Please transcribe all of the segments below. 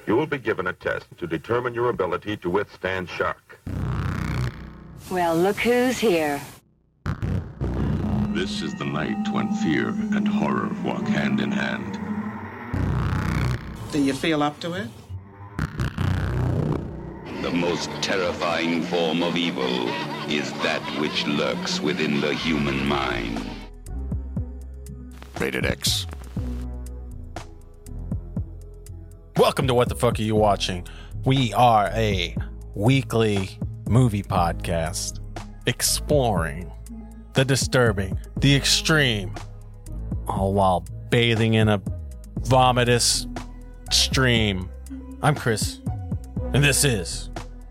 You will be given a test to determine your ability to withstand shock. Well, look who's here. This is the night when fear and horror walk hand in hand. Do you feel up to it? The most terrifying form of evil is that which lurks within the human mind. Rated X. Welcome to What the Fuck Are You Watching? We are a weekly movie podcast exploring the disturbing, the extreme, all while bathing in a vomitous stream. I'm Chris, and this is...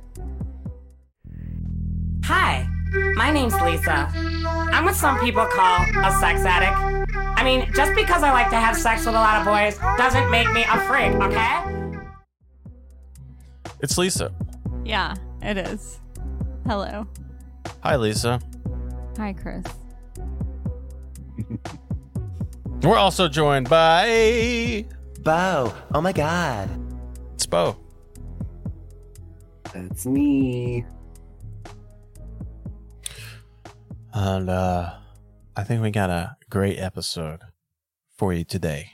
Hi, my name's Lisa. I'm what some people call a sex addict. I mean, just because I like to have sex with a lot of boys doesn't make me a freak, okay? It's Lisa. Yeah, it is. Hello. Hi, Lisa. Hi, Chris. We're also joined by... Bo. Oh my god. It's Bo. That's me. And I think we got a great episode for you today.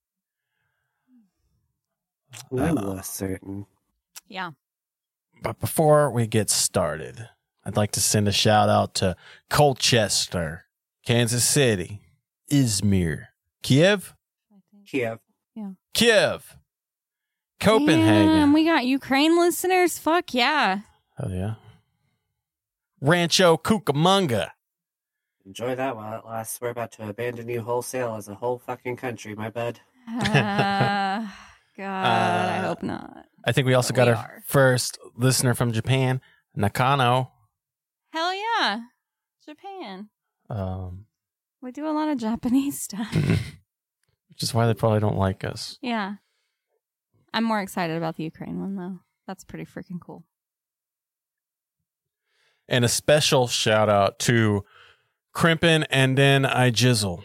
I'm less certain. Yeah. But before we get started, I'd like to send a shout out to Colchester, Kansas City, Izmir, Kiev, Copenhagen. Damn, we got Ukraine listeners. Fuck yeah. Oh yeah. Rancho Cucamonga. Enjoy that while it lasts. We're about to abandon you wholesale as a whole fucking country, my bud. God, I hope not. I think we also got our first listener from Japan, Nakano. Hell yeah. Japan. We do a lot of Japanese stuff. Which is why they probably don't like us. Yeah. I'm more excited about the Ukraine one, though. That's pretty freaking cool. And a special shout out to Crimpin' and then I Jizzle.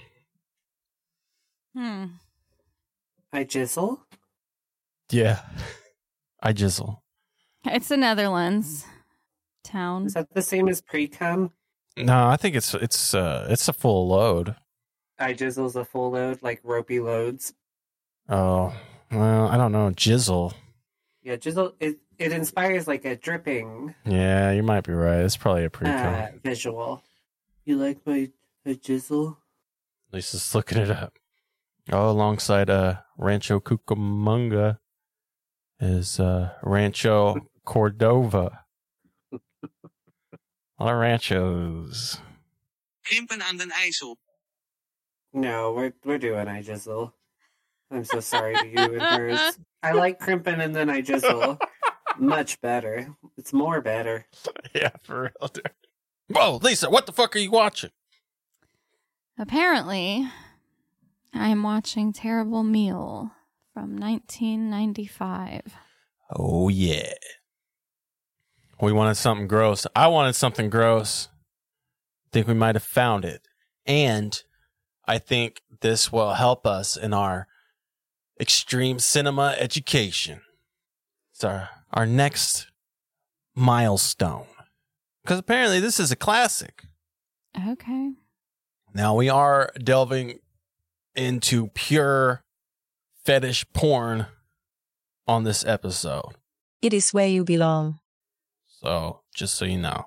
I Jizzle? Yeah. I Jizzle. It's the Netherlands town. Is that the same as pre-cum? No, I think it's a full load. I Jizzle's a full load, like ropey loads. Oh, well, I don't know. Jizzle. Yeah, Jizzle, it inspires like a dripping. Yeah, you might be right. It's probably a pre-cum. Visual. You like my Jizzle? Lisa's looking it up. Oh, alongside Rancho Cucamonga is Rancho Cordova. A lot of ranchos. Krimpen aan den IJssel. No, we're doing I Jizzle. I'm so sorry to you and hers. I like Crimpin' and then I Jizzle. Much better. It's more better. Yeah, for real, dude. Whoa, Lisa, what the fuck are you watching? Apparently, I'm watching Terrible Meal from 1995. Oh, yeah. We wanted something gross. I wanted something gross. Think we might have found it. And I think this will help us in our extreme cinema education. It's our next milestone. Because apparently this is a classic. Okay. Now we are delving into pure fetish porn on this episode. It is where you belong. So, just so you know.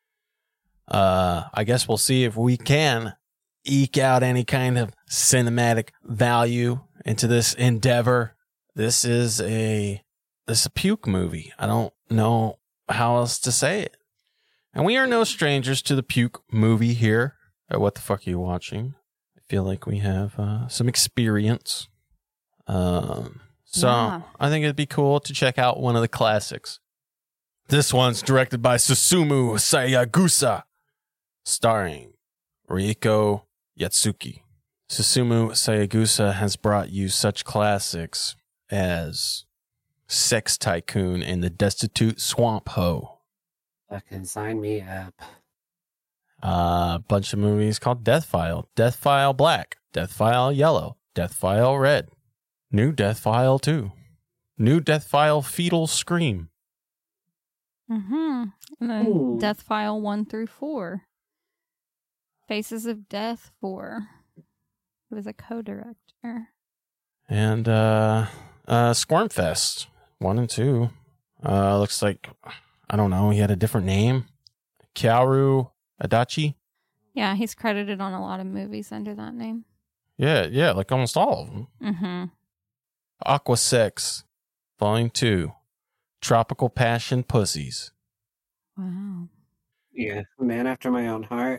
I guess we'll see if we can eke out any kind of cinematic value into this endeavor. This is a puke movie. I don't know how else to say it. And we are no strangers to the puke movie here at What the Fuck Are You Watching? I feel like we have some experience. So Yeah. I think it'd be cool to check out one of the classics. This one's directed by Susumu Sayagusa, starring Rieko Yatsuki. Susumu Sayagusa has brought you such classics as Sex Tycoon and the Destitute Swamp Hoe. Fucking sign me up. A bunch of movies called Death File, Death File Black, Death File Yellow, Death File Red, New Death File 2, New Death File Fetal Scream. And then Death File 1 through 4. Faces of Death 4. He was a co-director. And Squirmfest 1 and 2. Looks like, I don't know, he had a different name. Kaoru Adachi. Yeah, he's credited on a lot of movies under that name. Yeah, like almost all of them. Mm-hmm. Aqua 6, Volume 2, Tropical Passion Pussies. Wow. Yeah, man after my own heart.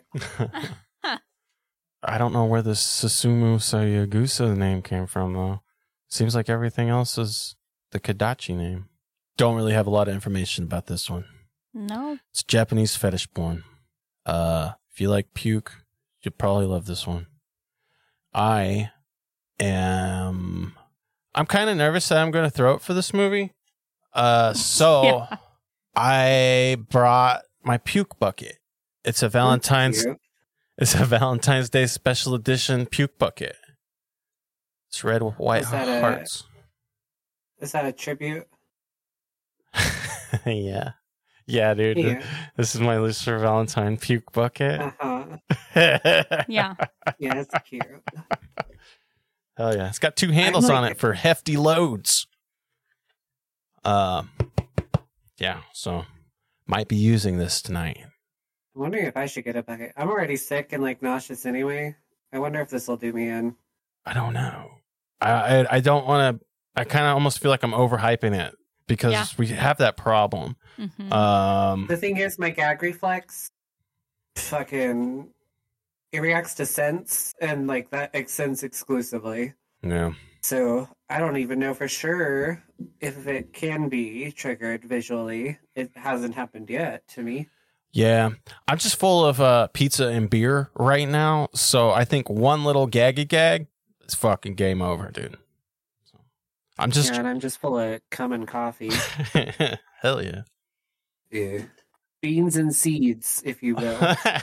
I don't know where the Susumu Sayagusa name came from, though. Seems like everything else is the Kadachi name. Don't really have a lot of information about this one. No. It's Japanese fetish porn. If you like puke, you'll probably love this one. I'm kind of nervous that I'm going to throw it for this movie. So I brought my puke bucket. It's a Valentine's Day special edition puke bucket. It's red with white hearts. Is that a tribute? Yeah. Yeah, dude. Yeah. This is my Lucifer Valentine puke bucket. Uh-huh. Yeah. Yeah, it's cute. Hell yeah. It's got 2 handles on it for hefty loads. Yeah, so might be using this tonight. I'm wondering if I should get a bucket. I'm already sick and like nauseous anyway. I wonder if this will do me in. I don't know. I don't want to. I kind of almost feel like I'm overhyping it because we have that problem. Mm-hmm. The thing is, my gag reflex, fucking, it reacts to sense and like that sense exclusively. Yeah. So I don't even know for sure if it can be triggered visually. It hasn't happened yet to me. Yeah, I'm just full of pizza and beer right now, so I think one little gaggy gag is fucking game over, dude. So, I'm just and I'm just full of cum and coffee. Hell yeah. Yeah. Beans and seeds, if you will.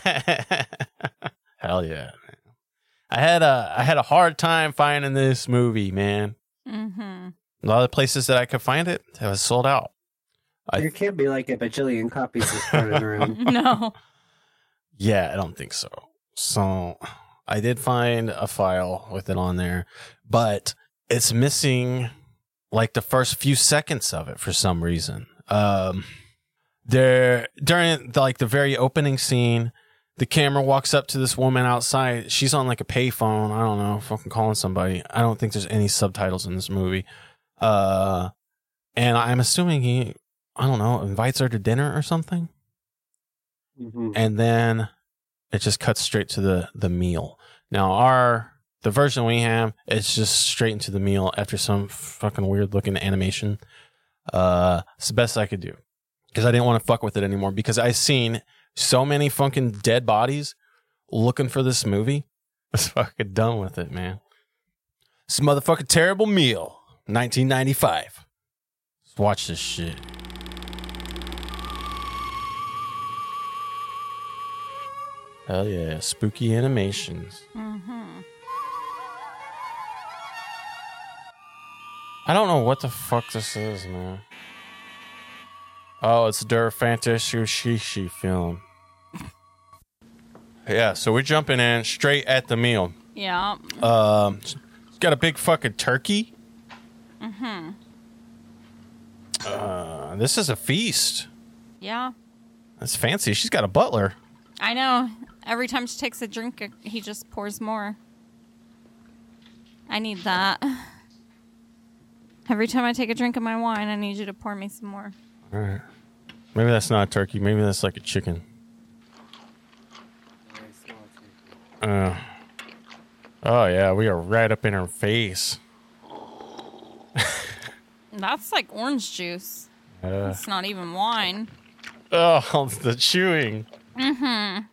Hell yeah. I had a hard time finding this movie, man. Mm-hmm. A lot of places that I could find it was sold out. There can't be like a bajillion copies running around. No. Yeah, I don't think so. So I did find a file with it on there, but it's missing like the first few seconds of it for some reason. There during the very opening scene, the camera walks up to this woman outside. She's on like a payphone. I don't know, fucking calling somebody. I don't think there's any subtitles in this movie. And I'm assuming he, I don't know, invites her to dinner or something. Mm-hmm. And then it just cuts straight to the meal. Now the version we have, it's just straight into the meal after some fucking weird looking animation. It's the best I could do because I didn't want to fuck with it anymore because I seen so many fucking dead bodies looking for this movie. I was fucking done with it, man. It's a motherfucking terrible meal. 1995. Let's watch this shit. Hell yeah, spooky animations. Mm-hmm. I don't know what the fuck this is, man. Oh, it's Der Fantasy film. Yeah, so we're jumping in straight at the meal. Yeah. It's got a big fucking turkey. Mm-hmm. This is a feast. Yeah. That's fancy. She's got a butler. I know. Every time she takes a drink, he just pours more. I need that. Every time I take a drink of my wine, I need you to pour me some more. All right. Maybe that's not a turkey. Maybe that's like a chicken. Oh, yeah. We are right up in her face. That's like orange juice. It's not even wine. Oh, the chewing. Mm-hmm.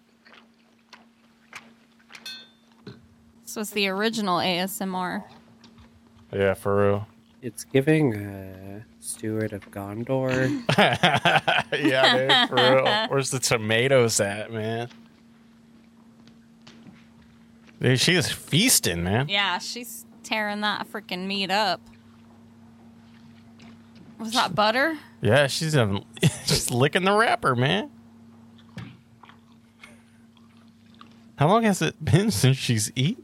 This was the original ASMR. Yeah, for real. It's giving Steward of Gondor. Yeah, dude, for real. Where's the tomatoes at, man? Dude, she is feasting, man. Yeah, she's tearing that freaking meat up. Was that butter? Yeah, she's she's licking the wrapper, man. How long has it been since she's eaten?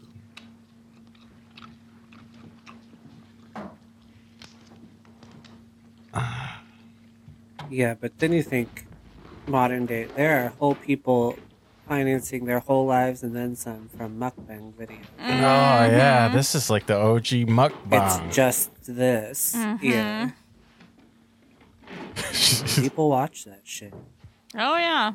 Yeah, but then you think modern day, there are whole people financing their whole lives and then some from mukbang videos. Oh, yeah. This is like the OG mukbang. It's just this. Yeah. People watch that shit. Oh, yeah.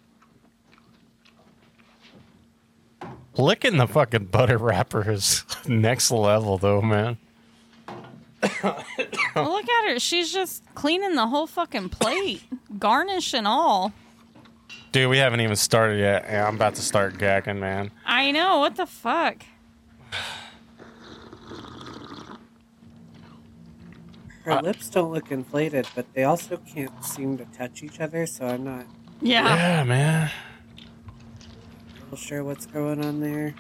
Licking the fucking butter wrapper is next level, though, man. Well, look at her. She's just cleaning the whole fucking plate. Garnish and all. Dude, we haven't even started yet. Yeah, I'm about to start gagging, man. I know. What the fuck? Her lips don't look inflated, but they also can't seem to touch each other, so I'm not Yeah, man. real sure what's going on there.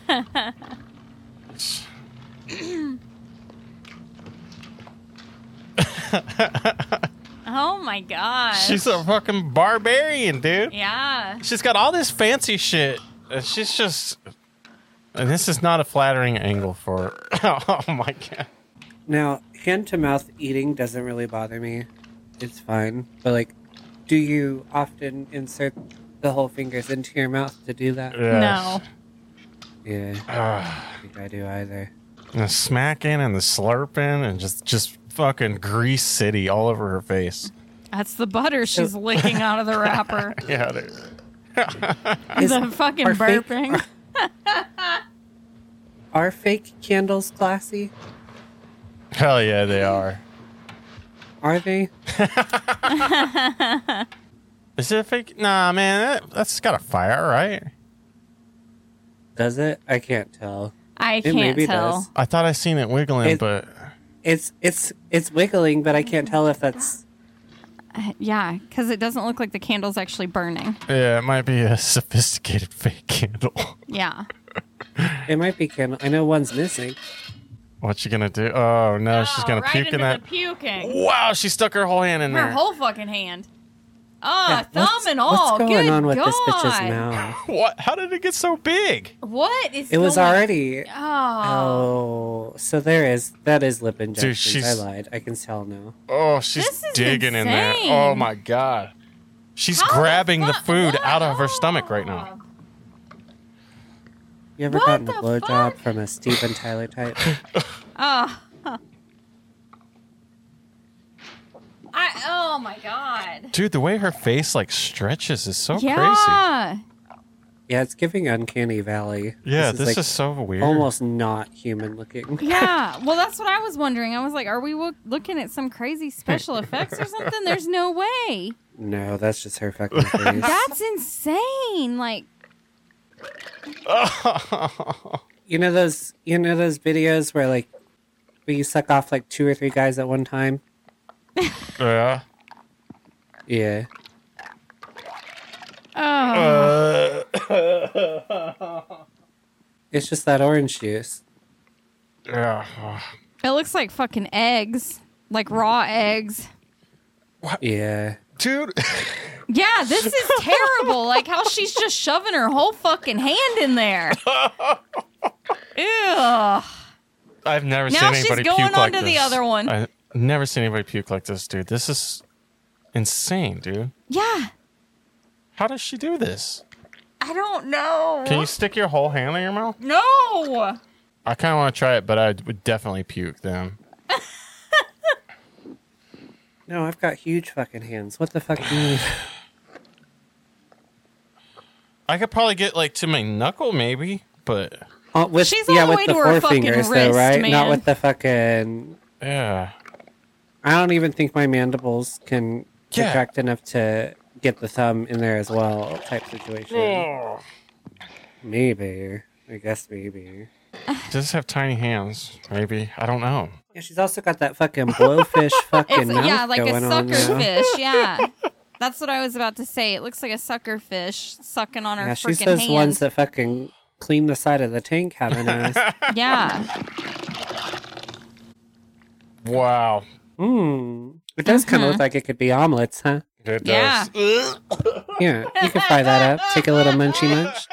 Oh my god. She's a fucking barbarian, dude. Yeah. She's got all this fancy shit. And she's just... And this is not a flattering angle for her. Oh, my God. Now, hand-to-mouth eating doesn't really bother me. It's fine. But, like, do you often insert the whole fingers into your mouth to do that? No. Yeah. I don't think I do either. The smacking and the slurping and just fucking grease city all over her face. That's the butter she's licking out of the wrapper. Yeah, it is. The fucking are fake- burping. Are fake candles classy? Hell yeah, they are. Are they? Is it a fake? Nah, man, that's got a fire, right? Does it? I can't tell. I It can't maybe tell. does. I thought I seen it wiggling, but It's wiggling, but I can't tell if that's... Yeah, because it doesn't look like the candle's actually burning. yeah, it might be a sophisticated fake candle. Yeah. It might be candle. I know one's missing. What's she gonna do? Oh no, she's gonna right puke into in that. the puking. Wow, she stuck her whole hand in Her there. whole fucking hand. Oh, Yeah, thumb and all. What's going Good on with God. this bitch's mouth? What? How did it get so big? What is It was going- already... Oh. Oh, so that is lip injections. she's- I lied. I can tell now. Oh, she's This is digging in there. insane. Oh my God. She's How the grabbing the fuck- food what? out of her stomach right now. You ever What gotten a the blowjob from a Steven Tyler type? Oh. Oh my God. Dude, the way her face like stretches is so crazy. Yeah. Yeah, it's giving Uncanny Valley. Yeah, this like is so weird. almost not human looking. Yeah. Well, that's what I was wondering. I was like, are we looking at some crazy special effects or something? There's no way. No, that's just her fucking face. That's insane. Like, You know those videos where you suck off like 2 or 3 guys at one time? Yeah. Yeah. oh. It's just that orange juice. Yeah. It looks like fucking eggs. Like raw eggs. Yeah. Dude. Yeah, this is terrible. Like how she's just shoving her whole fucking hand in there. Ew. I've never Now seen she's anybody going puke on like to this. the other one. I've never seen anybody puke like this, dude. This is insane, dude. Yeah. How does she do this? I don't know. Can you stick your whole hand in your mouth? No. I kind of want to try it, but I would definitely puke then. No, I've got huge fucking hands. What the fuck do you mean? I could probably get like to my knuckle, maybe, but With, She's all the way with to the her 4 fucking fingers, wrist, though, right? man. Not with the fucking... yeah. I don't even think my mandibles can Yeah. contract enough to get the thumb in there as well, type situation. Maybe. I guess maybe. Does have tiny hands? Maybe. I don't know. Yeah, she's also got that fucking blowfish fucking mouth Yeah, like a going on sucker now. fish. Yeah. That's what I was about to say. It looks like a sucker fish sucking on her Yeah, she's freaking those hand. ones that fucking clean the side of the tank having us. Yeah. Wow. It does kind of look like it could be omelets, huh? It Yeah. does. Yeah, you can fry that up. Take a little munchy munch.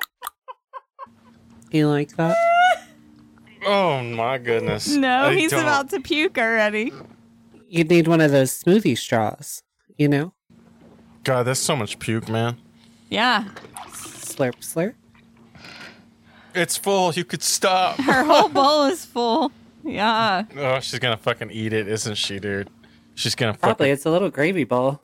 You like that? Oh my goodness. No, I he's don't. about to puke already. You'd need one of those smoothie straws, you know? God, there's so much puke, man. Yeah. Slurp, slurp. It's full. You could stop. Her whole bowl is full. Yeah. Oh, she's gonna fucking eat it, isn't she, dude? She's gonna Probably. fucking. It's a little gravy bowl.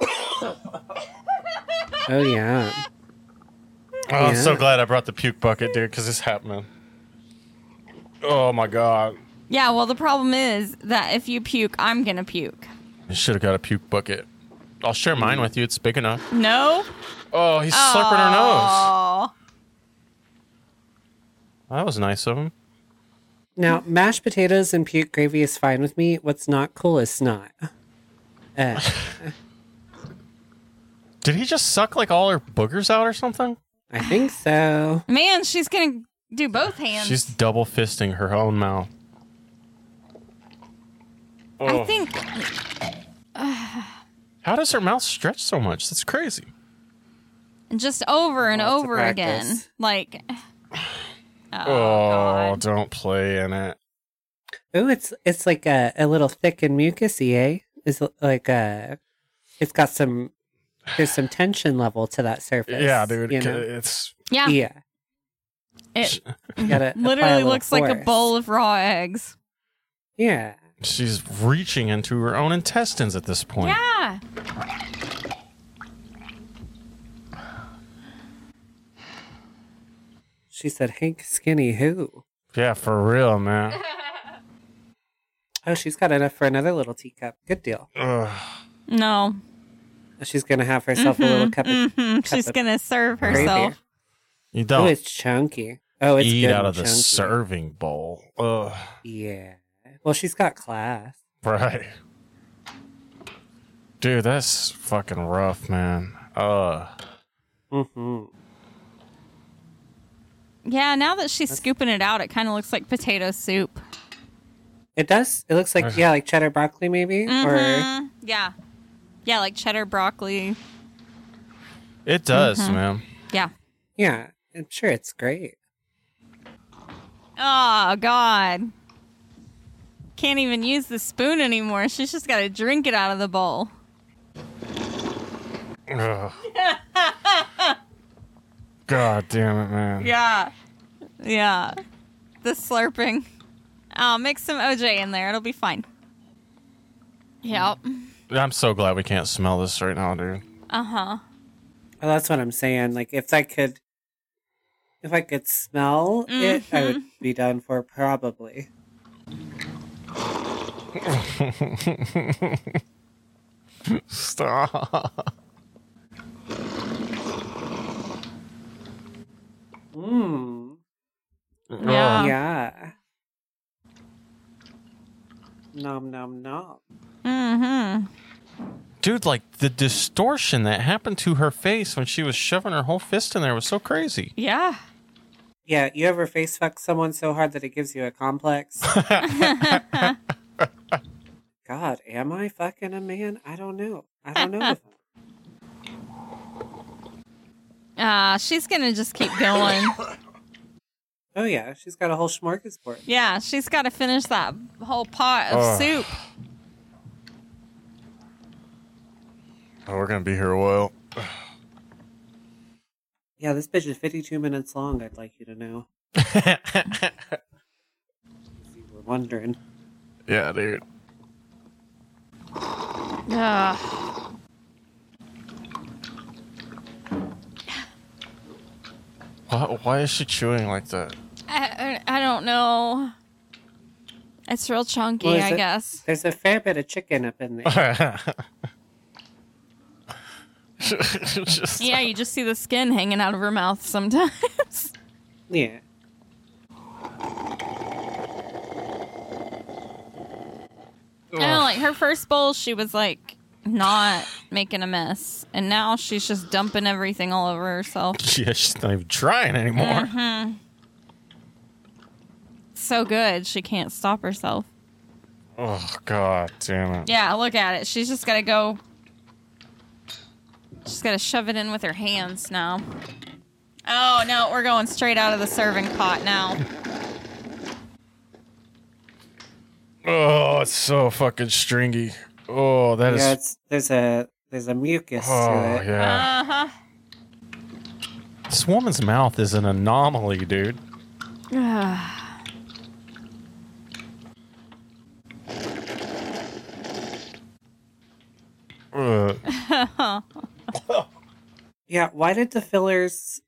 Oh, yeah. Oh, I'm so Yeah. glad I brought the puke bucket, dude, because it's happening. Oh my god. Yeah, well, the problem is that if you puke, I'm going to puke. I should have got a puke bucket. I'll share mine with you. It's big enough. No? Oh, he's slurping her nose. Oh. That was nice of him. Now, mashed potatoes and puke gravy is fine with me. What's not cool is snot. Did he just suck like all her boogers out or something? I think so. Man, she's going to do both hands. She's double fisting her own mouth. I think... How does her mouth stretch so much? That's crazy. just over and Lots of over again. practice. Like... Oh, God. don't play in it. Oh, it's like a little thick and mucusy, eh? It's like it's got some. There's some tension level to that surface. Yeah, dude. You know? It's Yeah. Yeah. It Gotta apply a literally little looks like a force. bowl of raw eggs. Yeah. she's reaching into her own intestines at this point. Yeah. She said, Hank Skinny who? Yeah, for real, man. Oh, she's got enough for another little teacup. Good deal. Ugh. No. She's going to have herself a little cup of cup She's of going to serve gravy. herself. You Oh, don't it's chunky. Oh, it's eat good out and of the chunky. serving bowl. Ugh. Yeah. Well, she's got class. Right. Dude, that's fucking rough, man. Mm-hmm. Yeah, now that she's scooping it out, it kind of looks like potato soup. It does. It looks like, yeah, like cheddar broccoli maybe. Or Mhm. Yeah. Yeah, like cheddar broccoli. It does, man. Yeah. yeah, I'm sure it's great. Oh, God. Can't even use the spoon anymore. She's just got to drink it out of the bowl. Ugh. God damn it, man. Yeah. Yeah. The slurping. I'll mix some OJ in there. It'll be fine. Yep. I'm so glad we can't smell this right now, dude. Uh-huh. Well, that's what I'm saying. Like, if I could smell it, I would be done for probably. Stop. Mmm. Yeah. Yeah. Nom nom nom. Mm-hmm. Dude, like the distortion that happened to her face when she was shoving her whole fist in there was so crazy. Yeah. Yeah, you ever face fuck someone so hard that it gives you a complex? God, am I fucking a man? I don't know. I don't know. She's gonna just keep going. Oh yeah, she's got a whole smorgasbord. Yeah, she's got to finish that whole pot of Ugh. soup. Oh, we're gonna be here a while. Yeah, this bitch is 52 minutes long, I'd like you to know. You were wondering. Yeah, dude. Why is she chewing like that? I don't know. It's real chunky, Well, I guess. There's a fair bit of chicken up in there. Yeah, you just see the skin hanging out of her mouth sometimes. Yeah. I know, like her first bowl, she was like not making a mess, and now she's just dumping everything all over herself. Yeah, she's not even trying anymore. So good, she can't stop herself. Oh, God damn it. Yeah, look at it. She's just got to go. She's got to shove it in with her hands now. Oh, no, we're going straight out of the serving pot now. Oh, it's so fucking stringy. Oh, that is. Yeah, there's a mucus to it. Yeah. Uh-huh. This woman's mouth is an anomaly, dude. Yeah, why did the fillers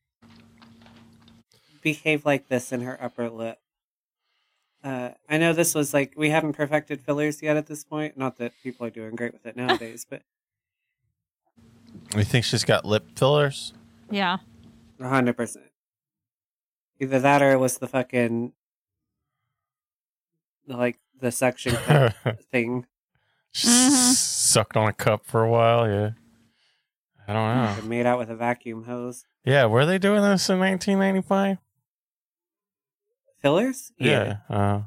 behave like this in her upper lip? I know this was like, we haven't perfected fillers yet at this point. Not that people are doing great with it nowadays, but... You think she's got lip fillers? Yeah. 100%. Either that or it was the fucking... like, the suction cup thing. Sucked on a cup for a while, yeah. I don't know. Or made out with a vacuum hose. Yeah, were they doing this in 1995? Fillers? Yeah.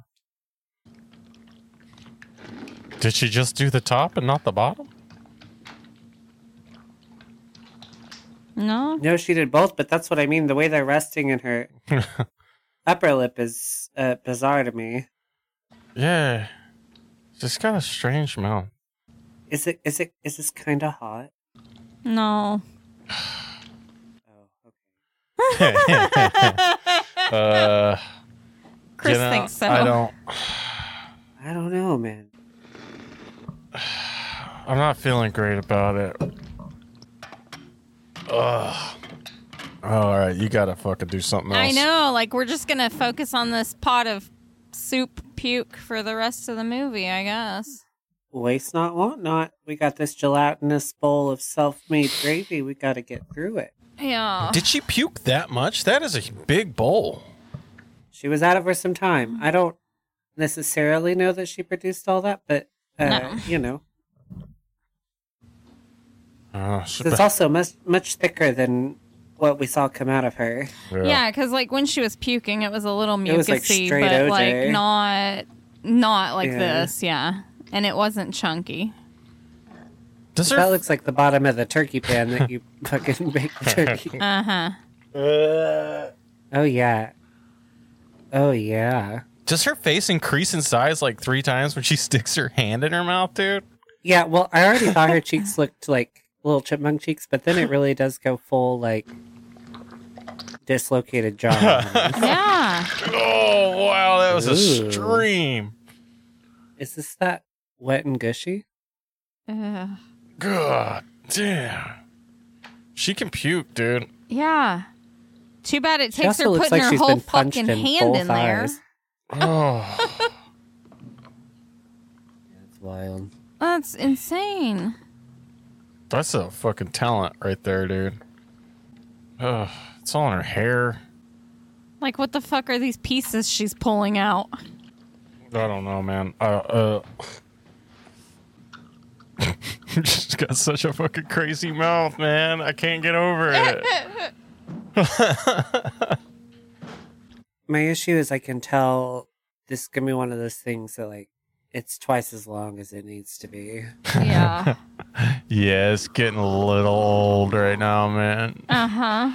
Did she just do the top and not the bottom? No. No, she did both, but that's what I mean. The way they're resting in her upper lip is bizarre to me. Yeah. Just got a strange mouth. Is this kind of hot? No. Chris thinks so. I don't know, man. I'm not feeling great about it. Ugh. All right, you gotta fucking do something else. I know, like we're just gonna focus on this pot of soup puke for the rest of the movie, I guess. Waste not, want not. We got this gelatinous bowl of self-made gravy. We gotta get through it. Yeah. Did she puke that much? That is a big bowl. She was at it for some time. I don't necessarily know that she produced all that, but, No. you know. Oh, It's also much thicker than what we saw come out of her. Yeah, because like when she was puking, it was a little mucusy, It was like straight but OJ. like not like Yeah. this. Yeah, and it wasn't chunky. That looks like the bottom of the turkey pan that you fucking bake the turkey. Oh, yeah. Oh, yeah. Does her face increase in size like 3 times when she sticks her hand in her mouth, dude? Yeah, well, I already thought her cheeks looked like little chipmunk cheeks, but then it really does go full, like, dislocated jaw. Yeah. Oh, wow, that was a Ooh. stream. Is this that wet and gushy? God damn. She can puke, dude. Yeah. Too bad it She takes her also looks putting like her she's whole been punched fucking in hand both in there. eyes. Oh. That's wild. That's insane. That's a fucking talent right there, dude. Ugh, it's all in her hair. Like, what the fuck are these pieces she's pulling out? I don't know, man. She's got such a fucking crazy mouth, man. I can't get over it. My issue is I can tell this is going to be one of those things that, like, it's twice as long as it needs to be. Yeah. Yeah, it's getting a little old right now, man. Uh-huh.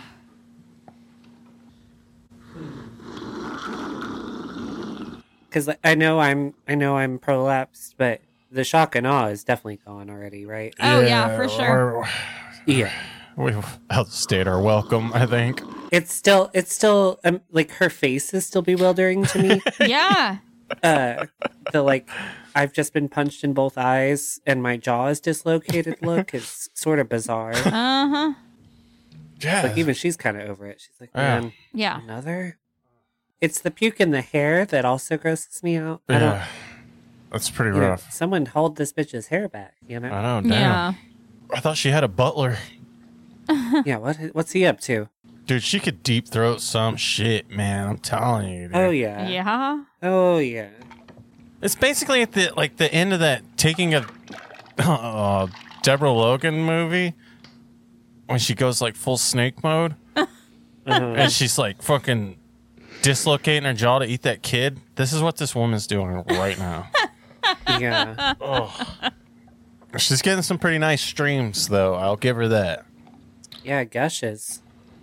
Because I know I'm prolapsed, but the shock and awe is definitely gone already, right? Oh, yeah, for sure. Yeah. We've outstayed our welcome, I think. It's still like her face is still bewildering to me. Yeah. The like I've just been punched in both eyes and my jaw is dislocated look is sort of bizarre. Uh-huh. Yeah. Like even she's kind of over it. She's like, Yeah. man, Yeah. another. It's the puke in the hair that also grosses me out. I don't. Yeah. That's pretty You know, rough. someone hold this bitch's hair back. You know. I know, damn. Yeah. I thought she had a butler. Yeah. What's he up to? Dude, she could deep throat some shit, man. I'm telling you, dude. Oh yeah. Yeah. Oh yeah. It's basically at the end of that taking a Deborah Logan movie when she goes like full snake mode and she's like fucking dislocating her jaw to eat that kid. This is what this woman's doing right now. Yeah. Oh. She's getting some pretty nice streams, though. I'll give her that. Yeah, gushes.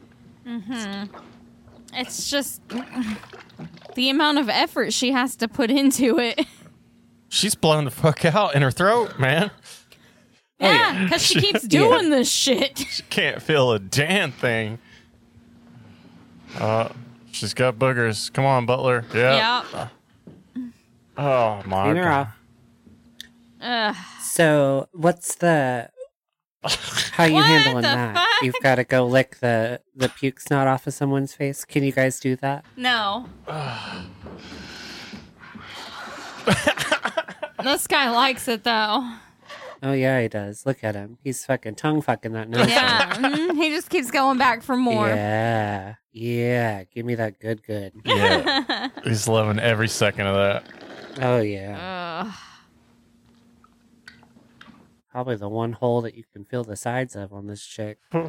It's just the amount of effort she has to put into it. She's blown the fuck out in her throat, man. Yeah, because she keeps doing this shit. She can't feel a damn thing. She's got boogers. Come on, Butler. Yeah. Yep. Oh, my Clean her God. off. So, what's the... How you What handling the that? fuck? You've got to go lick the puke snot off of someone's face. Can you guys do that? No. This guy likes it, though. Oh, yeah, he does. Look at him. He's fucking tongue fucking that nose. Yeah. He just keeps going back for more. Yeah. Yeah. Give me that good. Yeah. He's loving every second of that. Oh, yeah. Probably the one hole that you can feel the sides of on this chick. God,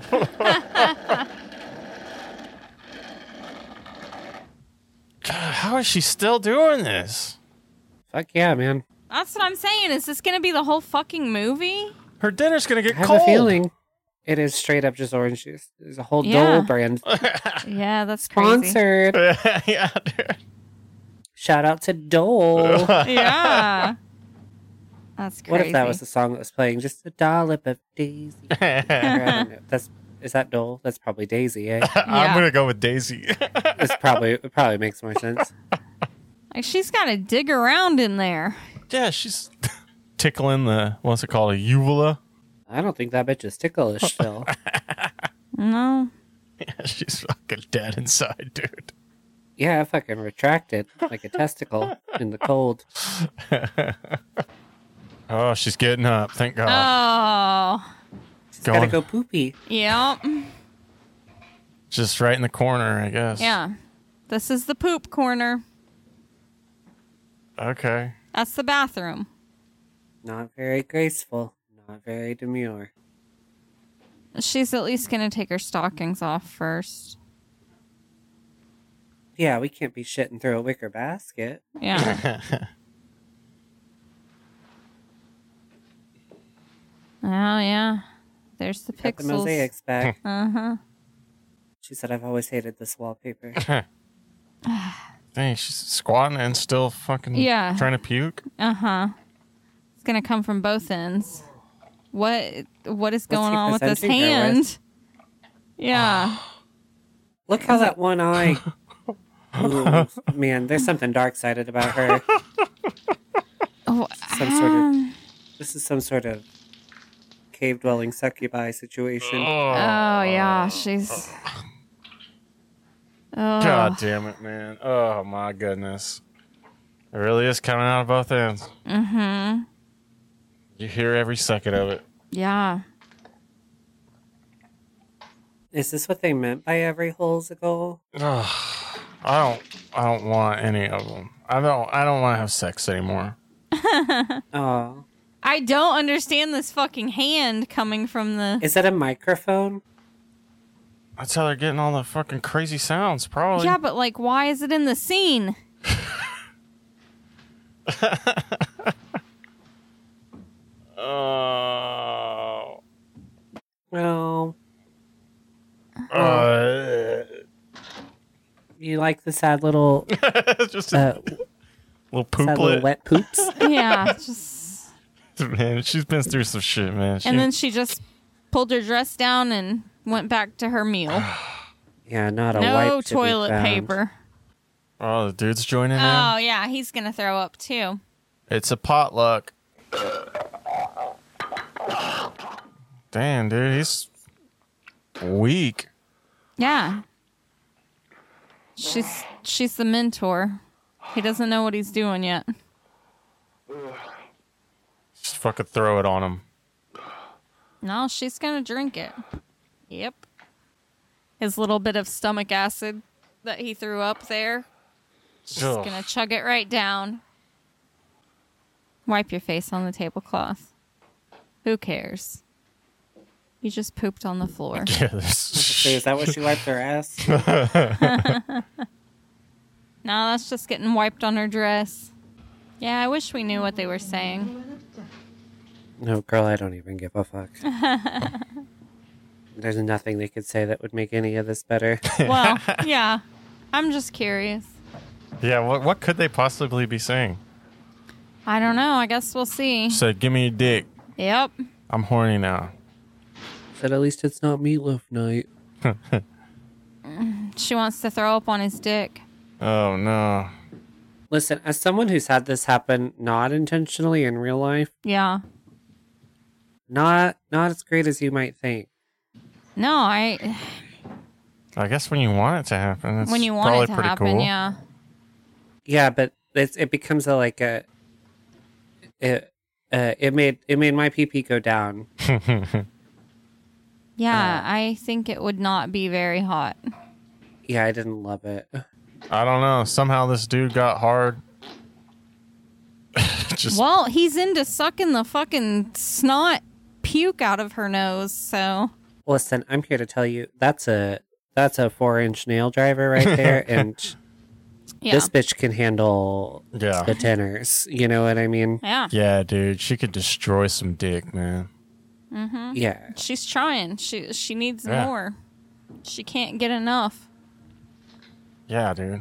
how is she still doing this? Fuck yeah, man. That's what I'm saying. Is this going to be the whole fucking movie? Her dinner's going to get I have cold. a feeling it is straight up just orange juice. There's a whole Yeah. Dole brand. Yeah, that's crazy. Sponsored. Yeah, dude. Shout out to Dole. Yeah. That's crazy. What if that was the song that was playing? Just a dollop of Daisy. I don't know. Is that Dole? That's probably Daisy, eh? I'm going to go with Daisy. It probably makes more sense. Like, she's got to dig around in there. Yeah, she's tickling the, what's it called, a uvula? I don't think that bitch is ticklish still. No. Yeah, she's fucking dead inside, dude. Yeah, I fucking retracted like a testicle in the cold. Oh, she's getting up. Thank God. Oh. She's gotta go poopy. Yep. Just right in the corner, I guess. Yeah. This is the poop corner. Okay. That's the bathroom. Not very graceful. Not very demure. She's at least going to take her stockings off first. Yeah, we can't be shitting through a wicker basket. Yeah. Oh, yeah. There's the Got pixels. the mosaics back. Uh-huh. She said, I've always hated this wallpaper. Dang, she's squatting and still fucking trying to puke? Uh-huh. It's going to come from both ends. What is going he on with this presenting her hand? with? Yeah. Look how that one eye... Ooh, man, there's something dark-sided about her. This is some sort of cave-dwelling succubi situation. Oh, yeah. She's... Oh. God damn it, man. Oh, my goodness. It really is coming out of both ends. Mm-hmm. You hear every second of it. Yeah. Is this what they meant by every hole's a goal? I don't want any of them. I don't want to have sex anymore. Oh. I don't understand this fucking hand coming from the... Is that a microphone? That's how they're getting all the fucking crazy sounds, probably. Yeah, but like, why is it in the scene? Oh. Well. You like the sad little... just a little pooplet. Sad little wet poops? Yeah, just... Man, she's been through some shit, man. And then she just pulled her dress down and went back to her meal. Yeah, not a no wipe to be toilet found. paper. Oh, the dude's joining in? Oh, yeah, he's going to throw up too. It's a potluck. Damn, dude, he's weak. Yeah. She's the mentor. He doesn't know what he's doing yet. Just fucking throw it on him. No, she's going to drink it. Yep. His little bit of stomach acid that he threw up there. She's Ugh. going to chug it right down. Wipe your face on the tablecloth. Who cares? You just pooped on the floor. So is that what she wiped her ass? No, that's just getting wiped on her dress. Yeah, I wish we knew what they were saying. No, girl, I don't even give a fuck. There's nothing they could say that would make any of this better. Well, yeah. I'm just curious. Yeah, what could they possibly be saying? I don't know. I guess we'll see. Said, give me your dick. Yep. I'm horny now. Said at least it's not meatloaf night. She wants to throw up on his dick. Oh, no. Listen, as someone who's had this happen not intentionally in real life, Yeah. not as great as you might think. No, I guess when you want it to happen, it's when you want probably it to pretty happen, cool. yeah. Yeah, but it becomes it made my pee go down. Yeah, I think it would not be very hot. Yeah, I didn't love it. I don't know. Somehow this dude got hard. Well, he's into sucking the fucking snot puke out of her nose, so. Listen, I'm here to tell you that's a 4-inch nail driver right there, and this bitch can handle the tenors. You know what I mean? Yeah. Yeah, dude. She could destroy some dick, man. Mm-hmm. Yeah. She's trying. She needs more. She can't get enough. Yeah, dude.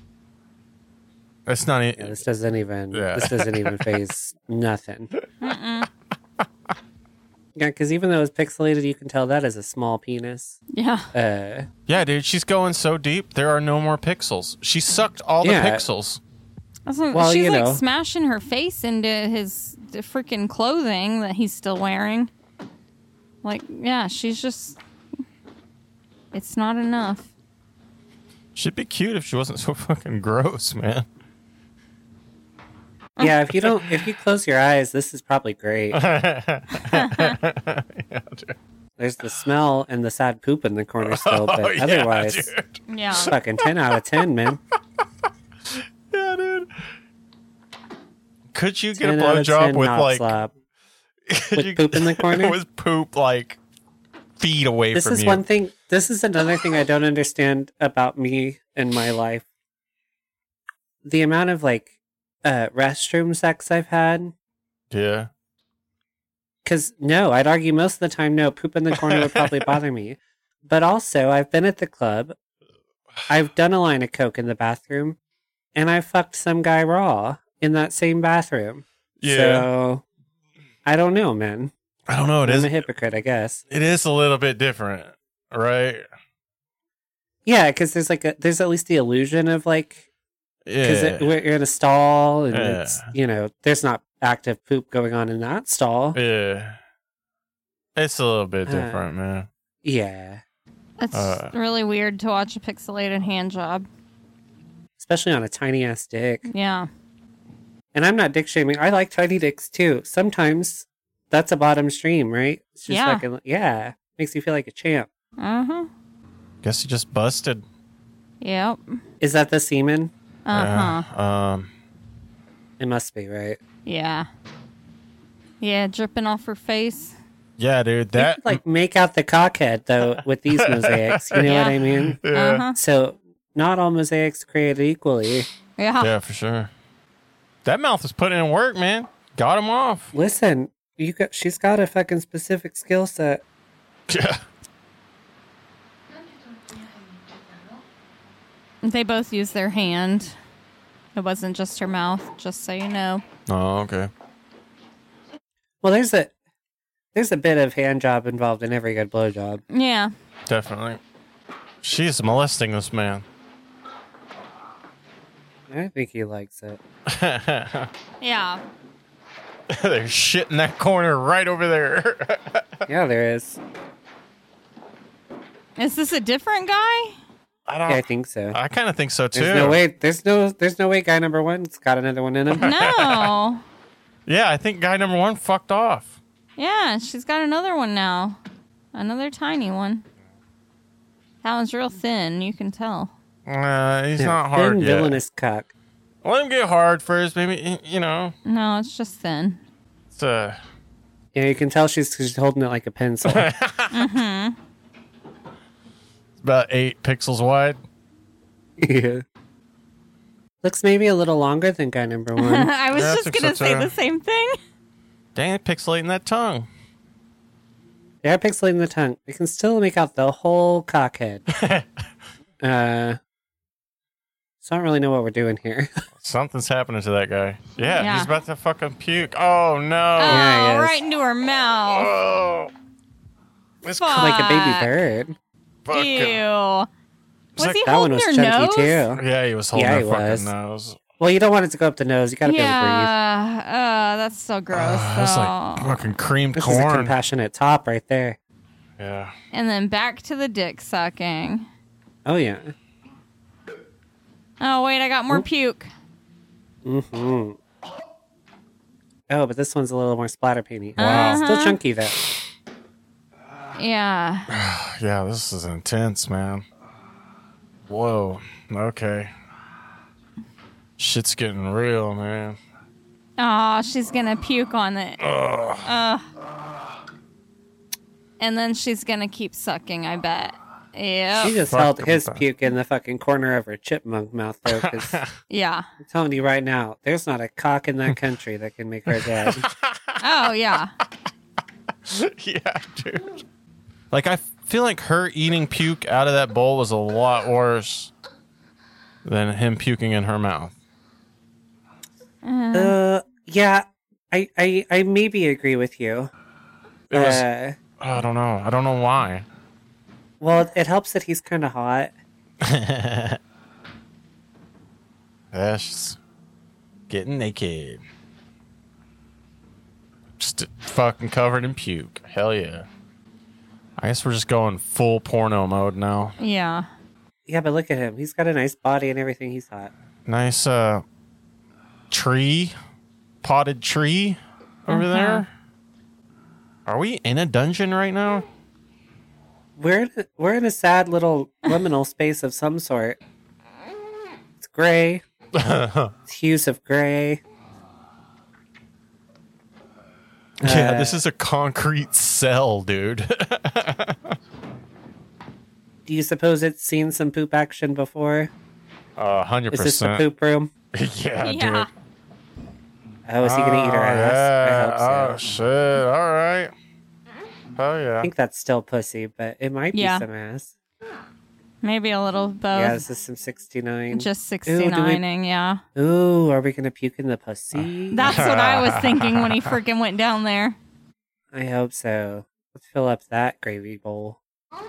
It's not even. This doesn't even phase nothing. Mm-mm. Yeah, because even though it's pixelated, you can tell that is a small penis. Yeah. Yeah, dude. She's going so deep. There are no more pixels. She sucked all the pixels. Well, she's like smashing her face into the freaking clothing that he's still wearing. Like, yeah, she's just. It's not enough. She'd be cute if she wasn't so fucking gross, man. Yeah, if you close your eyes, this is probably great. There's the smell and the sad poop in the corner still, but otherwise, yeah, fucking 10 out of 10, man. Yeah, dude. Could you get a blowjob with like with poop in the corner? With poop like feet away from you. This is one thing. This is another thing I don't understand about me and my life. The amount of like restroom sex I've had. Yeah. Because no, I'd argue most of the time, no, poop in the corner would probably bother me. But also, I've been at the club. I've done a line of coke in the bathroom, and I fucked some guy raw in that same bathroom. Yeah. So I don't know, man. I don't know. I'm a hypocrite, I guess. It is a little bit different, right? Yeah, because there's at least the illusion of like. Because we're in a stall, and it's, there's not active poop going on in that stall. Yeah. It's a little bit different, man. Yeah. It's really weird to watch a pixelated hand job. Especially on a tiny-ass dick. Yeah. And I'm not dick shaming. I like tiny dicks, too. Sometimes that's a bottom stream, right? It's just fucking, makes you feel like a champ. Uh-huh. Guess you just busted. Yep. Is that the semen? Uh-huh. It must be, right? Yeah. Yeah, dripping off her face. Yeah, dude. That like make out the cockhead though with these mosaics. You know what I mean? Yeah. Uh-huh. So not all mosaics created equally. Yeah. Yeah, for sure. That mouth was putting in work, man. Got him off. Listen, she's got a fucking specific skill set. Yeah. They both used their hand. It wasn't just her mouth, just so you know. Oh, okay. Well, there's a bit of hand job involved in every good blowjob. Yeah. Definitely. She's molesting this man. I think he likes it. Yeah. There's shit in that corner right over there. Yeah, there is. Is this a different guy? I think so. I kind of think so too. There's no way guy number one's got another one in him. No. Yeah, I think guy number one fucked off. Yeah, she's got another one now. Another tiny one. That one's real thin, you can tell. He's not hard thin, yet. villainous cock. Let him get hard first, maybe, No, it's just thin. It's Yeah, you can tell she's holding it like a pencil. Mm-hmm. About 8 pixels wide. Yeah. Looks maybe a little longer than guy number one. I was Yeah, I just think going to so, say too. the same thing. Dang it, pixelating that tongue. They are pixelating the tongue. We can still make out the whole cockhead. So I don't really know what we're doing here. Something's happening to that guy. Yeah, Yeah. he's about to fucking puke. Oh, no. Yeah, he is. Right into her mouth. Oh. It's Fuck. Like a baby bird. fucking... Ew. Was like- he That one holding was her chunky nose? too. Yeah, he was holding Yeah, her he fucking was. nose. Well, you don't want it to go up the nose. You gotta be able to Yeah. That's so gross. That's though. like fucking creamed breathe. This is a corn. compassionate top right there. Yeah. And then back to the dick sucking. Oh, yeah. Oh, wait, I got more puke. Mm-hmm. Oh, but this one's a little more splatter painty. Wow. Still chunky, though. Yeah. Yeah, this is intense, man. Whoa. Okay. Shit's getting real, man. Oh, she's gonna puke on it. Ugh. And then she's gonna keep sucking, I bet. Yep. She just held his puke in the fucking corner of her chipmunk mouth, though, because Yeah. I'm telling you right now, there's not a cock in that country that can make her dead. Oh, yeah. Yeah, dude. Like, I feel like her eating puke out of that bowl was a lot worse than him puking in her mouth. Yeah, I maybe agree with you. It was, I don't know. I don't know why. Well, it helps that he's kind of hot. Yeah, she's getting naked. Just fucking covered in puke. Hell yeah. I guess we're just going full porno mode now. Yeah. Yeah, but look at him. He's got a nice body and everything. He's hot. Nice tree, potted tree over there. Are we in a dungeon right now? We're in a sad little liminal space of some sort. It's gray. It's hues of gray. Yeah, this is a concrete cell, dude. Do you suppose it's seen some poop action before? 100%. Is this the poop room? Yeah, dude. Oh, is he gonna eat her ass? I hope so. Oh, shit. All right. Oh, yeah. I think that's still pussy, but it might be Yeah. some ass. Maybe a little both. Yeah, this is some 69. Just Ooh, do we- 69ing, yeah. Ooh, are we gonna puke in the pussy? That's what I was thinking when he freaking went down there. I hope so. Let's fill up that gravy bowl.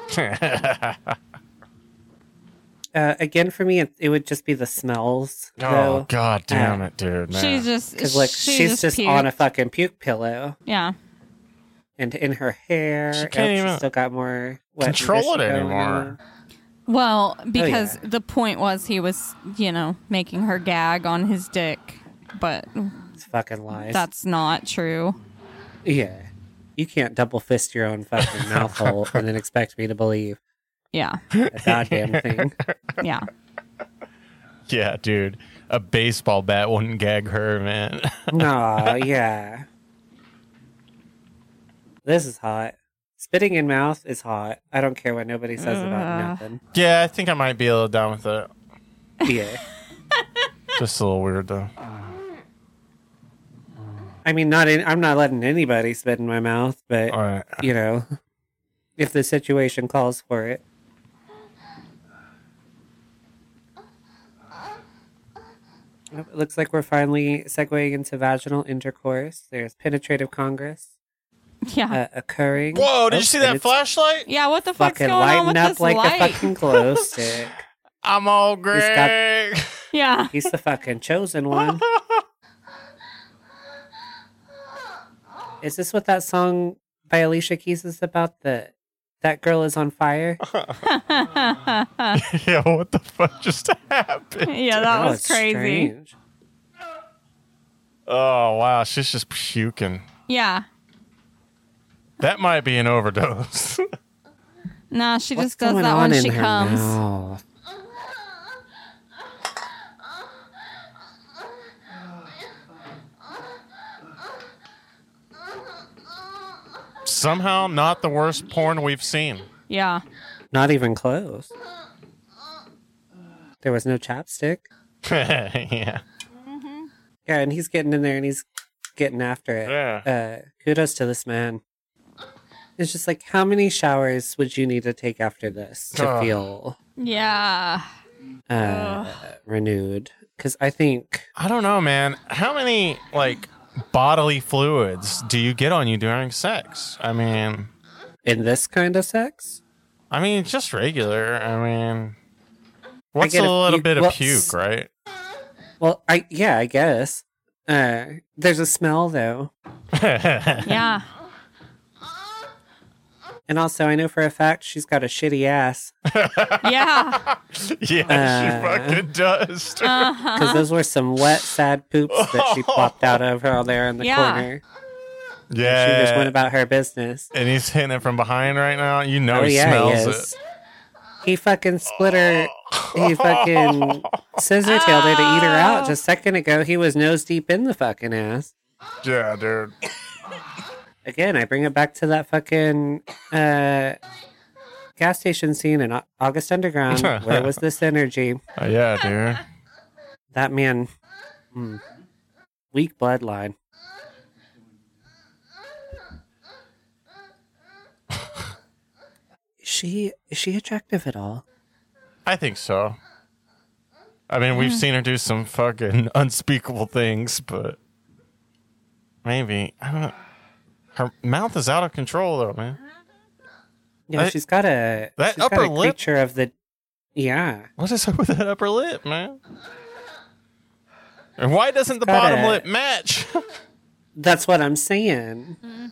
Again, for me, it would just be the smells. Oh, god damn it, dude. Man. She's just... Because, like, she's just on a fucking puke pillow. Yeah. And in her hair. She can't she's even still got more... control it anymore. Well, Oh, because the point was he was, making her gag on his dick. But It's fucking lies. that's not true. Yeah. You can't double fist your own fucking mouth hole and then expect me to believe Yeah. a goddamn thing. Yeah. Yeah, dude. A baseball bat wouldn't gag her, man. Aw, yeah. This is hot. Spitting in mouth is hot. I don't care what nobody says about nothing. Yeah, I think I might be a little down with it. Yeah. Just a little weird, though. I mean, I'm not letting anybody spit in my mouth, but, All right. if the situation calls for it. Oh, it looks like we're finally segueing into vaginal intercourse. There's penetrative congress Yeah. occurring. Whoa, did you Oh, see and that it's flashlight? Yeah, what the fuck's fucking going on with lighting up this like light? a fucking glow stick. I'm all Greg. Yeah. He's the fucking chosen one. Is this what that song by Alicia Keys is about? That girl is on fire? Yeah, what the fuck just happened? Yeah, that was it's crazy. strange. Oh, wow. She's just puking. Yeah. That might be an overdose. Nah, she What's just does going that on when in she her comes. mouth? Somehow not the worst porn we've seen. Yeah. Not even close. There was no chapstick. Yeah. Yeah, and he's getting in there and he's getting after it. Yeah. Kudos to this man. It's just like, how many showers would you need to take after this to feel Yeah. renewed? Because I think... I don't know, man. How many, like, bodily fluids do you get on you during sex? I mean... In this kind of sex? I mean, just regular. I mean... What's a get a little few- bit of well, puke, right? Well, I guess. There's a smell, though. Yeah. And also, I know for a fact she's got a shitty ass. Yeah. Yeah, she fucking does. Because those were some wet, sad poops that she plopped out of her there in the corner. Yeah. She just went about her business. And he's hitting it from behind right now. You know Oh, he yeah, smells he it. is. He fucking split her. He fucking scissor-tailed her to eat her out just a second ago. He was nose deep in the fucking ass. Yeah, dude. Again, I bring it back to that fucking gas station scene in August Underground. Where was this energy? Yeah, dude. That man, weak bloodline. Is she attractive at all? I think so. I mean, we've seen her do some fucking unspeakable things, but maybe. I don't know. Her mouth is out of control, though, man. Yeah, she's got a upper lip. creature of the. Yeah. What is up with that upper lip, man? And why doesn't the got bottom a- lip match? That's what I'm saying.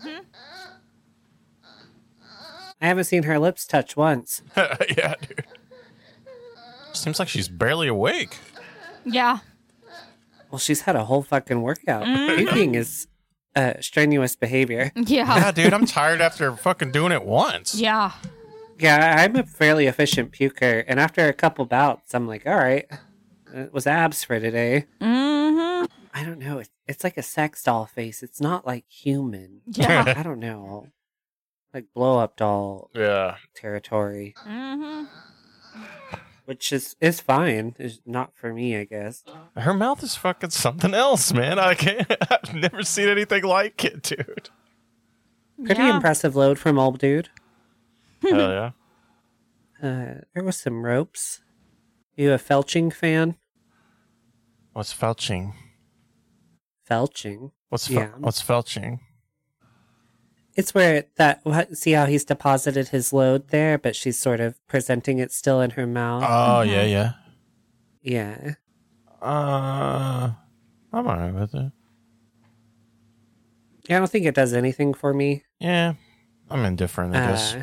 I haven't seen her lips touch once. Yeah, dude. Seems like she's barely awake. Yeah. Well, she's had a whole fucking workout. Puking is strenuous behavior. Yeah, dude, I'm tired after fucking doing it once. Yeah. Yeah, I'm a fairly efficient puker, and after a couple bouts, I'm like, all right, it was abs for today. Mm-hmm. I don't know. It's like a sex doll face. It's not like human. Yeah. I don't know. Like blow up doll territory. Mm-hmm. Which is fine. It's not for me, I guess. Her mouth is fucking something else, man. I can't. I've never seen anything like it, dude. Pretty impressive load from old dude. Hell yeah. There was some ropes. You a felching fan? What's felching? Felching. What's felching? It's where see how he's deposited his load there, but she's sort of presenting it still in her mouth. Oh, yeah. Yeah. I'm alright with it. Yeah, I don't think it does anything for me. Yeah. I'm indifferent, I guess.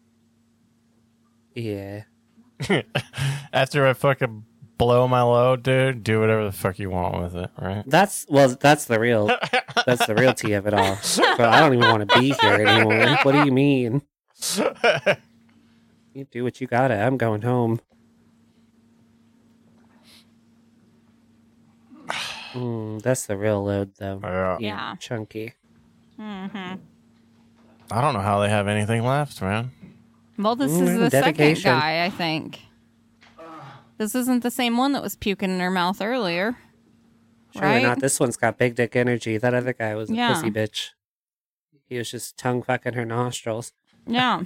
Yeah. After I fucking blow my load, dude, do whatever the fuck you want with it, right? That's the real tea of it all. Bro, I don't even want to be here anymore. What do you mean? You do what you gotta. I'm going home. That's the real load, though. Yeah. Chunky. Mm-hmm. I don't know how they have anything left, man. Well, this is the dedication. second guy, I think. This isn't the same one that was puking in her mouth earlier. Surely right? not. This one's got big dick energy. That other guy was a Yeah. pussy bitch. He was just tongue fucking her nostrils. Yeah.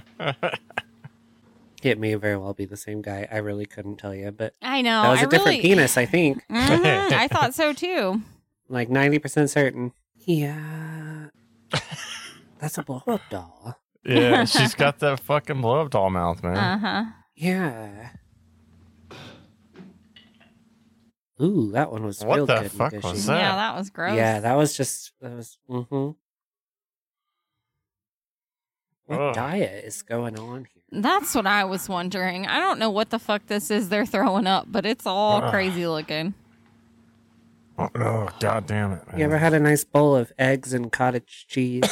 It may very well be the same guy. I really couldn't tell you, but I know. that was I a different really- penis, I think. I thought so too. Like 90% certain. Yeah. That's a blow-up doll. Yeah, she's got that fucking blow-up doll mouth, man. Uh-huh. Yeah. Ooh, that one was What real the good. and fuck gushy. was that? Yeah, that was gross. Yeah, that was. What Ugh. diet is going on here? That's what I was wondering. I don't know what the fuck this is they're throwing up, but it's all crazy looking. Oh, god damn it, man. You ever had a nice bowl of eggs and cottage cheese?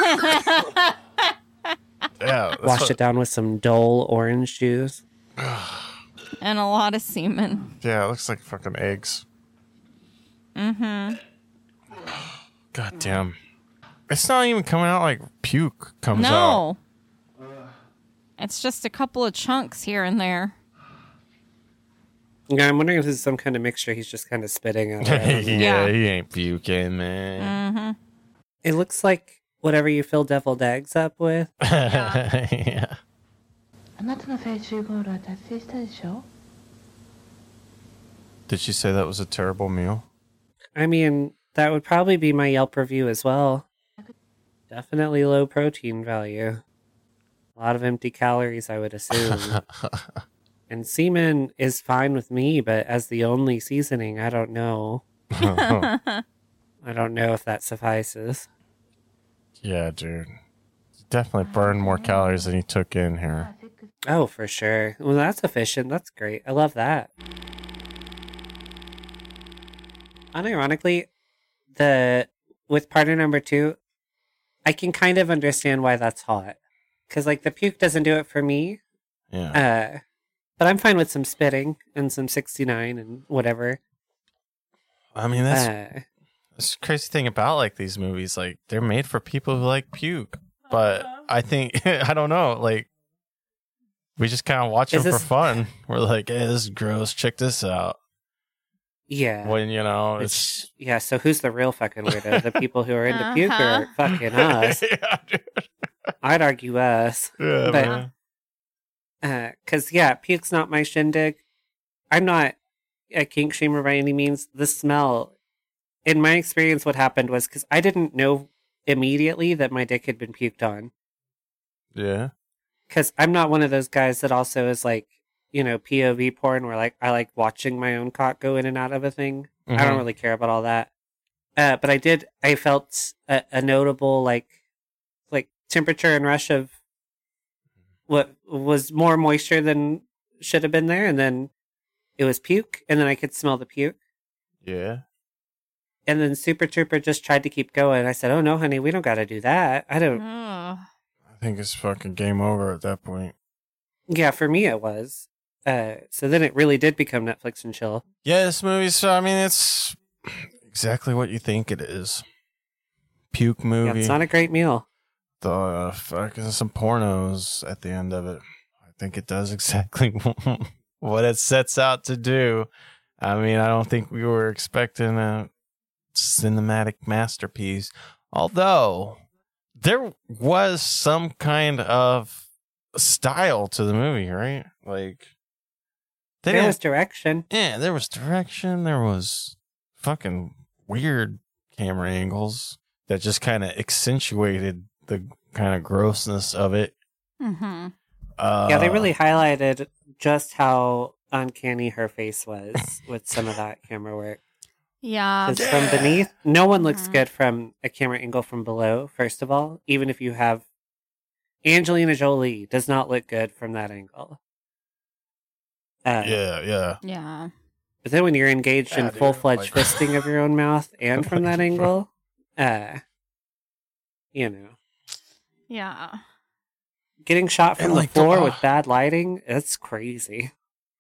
Yeah. Wash it down with some Dole orange juice. And a lot of semen. Yeah, it looks like fucking eggs. Mm-hmm. God damn. It's not even coming out like puke comes out. No. It's just a couple of chunks here and there. Yeah, I'm wondering if this is some kind of mixture he's just kind of spitting out. Yeah, he ain't puking, man. Mm-hmm. It looks like whatever you fill deviled eggs up with. Yeah. あなたのフェイスゴールは達成したでしょ Did she say that was a terrible meal? I mean, that would probably be my Yelp review as well. Definitely low protein value. A lot of empty calories, I would assume. And semen is fine with me, but as the only seasoning, I don't know. I don't know if that suffices. Yeah, dude. Definitely burned more calories than he took in here. Oh, for sure. Well, that's efficient. That's great. I love that. Unironically, with partner number 2, I can kind of understand why that's hot. Because, like, the puke doesn't do it for me. Yeah. But I'm fine with some spitting and some 69 and whatever. I mean, that's the crazy thing about, like, these movies. Like, they're made for people who like puke. But I think, I don't know, like, we just kind of watch them for fun. We're like, hey, this is gross. Check this out. Yeah. When, you know, it's... Yeah, so who's the real fucking weirdo? The people who are into puke or fucking us? Yeah, dude. I'd argue us. Yeah, but, man. Because, yeah, puke's not my shindig. I'm not a kink shamer by any means. The smell, in my experience, what happened was because I didn't know immediately that my dick had been puked on. Yeah. Because I'm not one of those guys that also is like, you know, POV porn where like I like watching my own cock go in and out of a thing. I don't really care about all that. But I felt a notable like temperature and rush of what was more moisture than should have been there, and then it was puke, and then I could smell the puke. Yeah. And then Super Trooper just tried to keep going. I said, "Oh no, honey, we don't got to do that. I don't." I think it's fucking game over at that point. Yeah, for me it was. So then it really did become Netflix and chill. Yeah, this movie. So I mean, it's exactly what you think it is. Puke movie. Yeah, it's not a great meal. The fucking some pornos at the end of it. I think it does exactly what it sets out to do. I mean, I don't think we were expecting a cinematic masterpiece, although there was some kind of style to the movie, right? Like there was direction. Yeah, there was direction. There was fucking weird camera angles that just kind of accentuated the kind of grossness of it. Mm-hmm. Yeah, they really highlighted just how uncanny her face was with some of that camera work. Yeah. Because from beneath, no one looks good from a camera angle from below, first of all. Even if you have Angelina Jolie does not look good from that angle. Yeah. But then when you're engaged in full-fledged fisting of your own mouth and from that angle, you know. Yeah. Getting shot from the floor with bad lighting, it's crazy.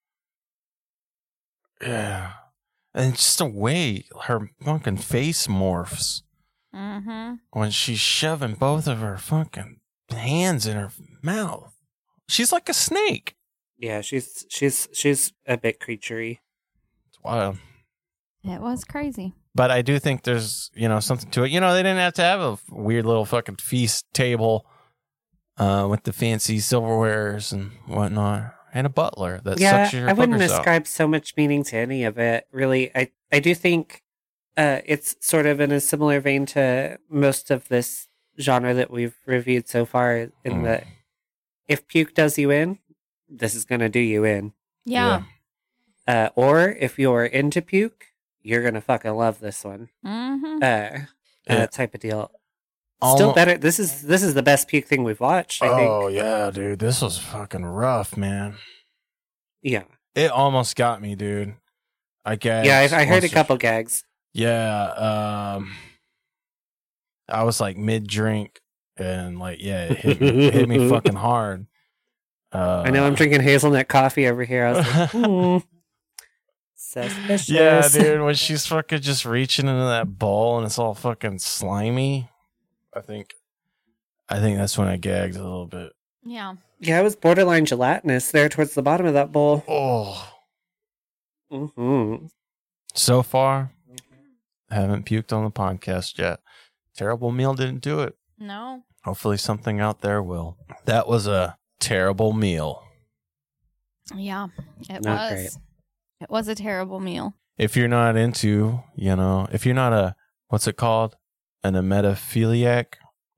Yeah. And just the way her fucking face morphs when she's shoving both of her fucking hands in her mouth. She's like a snake. Yeah, she's a bit creaturey. It's wild. It was crazy. But I do think there's, something to it. They didn't have to have a weird little fucking feast table with the fancy silverwares and whatnot. And a butler that sucks your I wouldn't boogers out. ascribe so much meaning to any of it, really. I do think it's sort of in a similar vein to most of this genre that we've reviewed so far, in that if puke does you in, this is going to do you in. Yeah. Or if you're into puke, you're going to fucking love this one. Type of deal. Still better. This is the best puke thing we've watched, I think. Oh, yeah, dude. This was fucking rough, man. Yeah. It almost got me, dude. I gagged. Yeah, I heard a couple gags. Yeah. I was like mid-drink and it hit me fucking hard. I know I'm drinking hazelnut coffee over here. I was like, suspicious. Yeah, dude. When she's fucking just reaching into that bowl and it's all fucking slimy. I think that's when I gagged a little bit. Yeah. Yeah, it was borderline gelatinous there towards the bottom of that bowl. Oh. Mm-hmm. So far, haven't puked on the podcast yet. Terrible meal didn't do it. No. Hopefully something out there will. That was a terrible meal. Yeah, it Not was. great. It was a terrible meal. If you're not into, if you're not a, what's it called? An emetophiliac?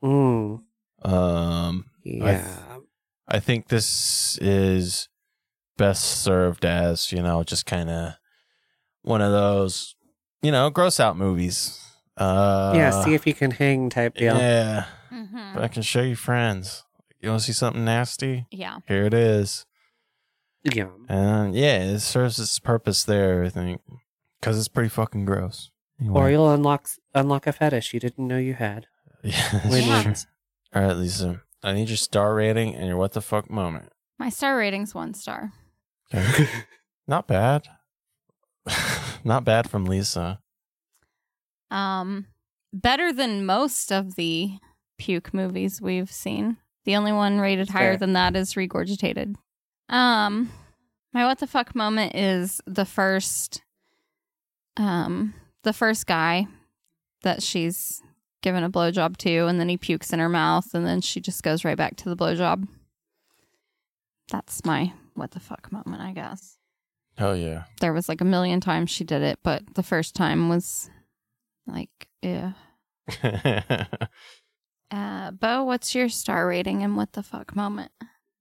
Yeah. I think this is best served as, just kind of one of those, gross out movies. See if you can hang type deal. Yeah. Mm-hmm. But I can show you friends. You want to see something nasty? Yeah. Here it is. Yeah. And it serves its purpose there, I think. Because it's pretty fucking gross. Anyway. Or you'll unlock a fetish you didn't know you had. Yeah. Win-wins. All right, Lisa. I need your star rating and your what the fuck moment. My star rating's 1 star. Okay. Not bad. Not bad from Lisa. Better than most of the puke movies we've seen. The only one rated higher than that is Regurgitated. My what the fuck moment is the first guy that she's given a blowjob to, and then he pukes in her mouth, and then she just goes right back to the blowjob. That's my what the fuck moment, I guess. Hell yeah. There was like a million times she did it, but the first time was like, yeah. Bo, what's your star rating and what the fuck moment?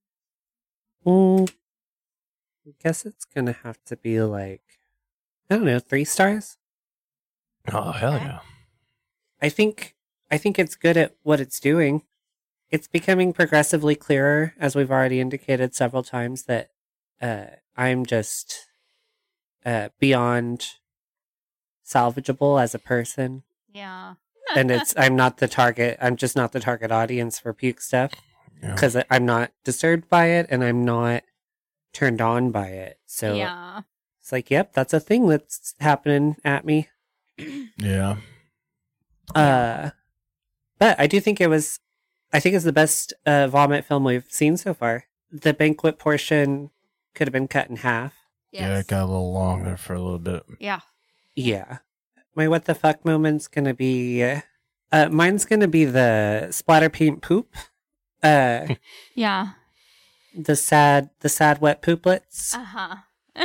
I guess it's gonna have to be like, I don't know, 3 stars. Oh hell yeah! I think it's good at what it's doing. It's becoming progressively clearer, as we've already indicated several times, that I'm just beyond salvageable as a person. Yeah. And I'm not the target. I'm just not the target audience for puke stuff because I'm not disturbed by it and I'm not turned on by it. So yeah. It's like, yep, that's a thing that's happening at me. Yeah. But I do think it's the best vomit film we've seen so far. The banquet portion could have been cut in half. Yes. Yeah, it got a little long there for a little bit. Yeah. Yeah. My what the fuck moment's gonna be, mine's gonna be the splatter paint poop. Yeah. The sad wet pooplets. Uh-huh.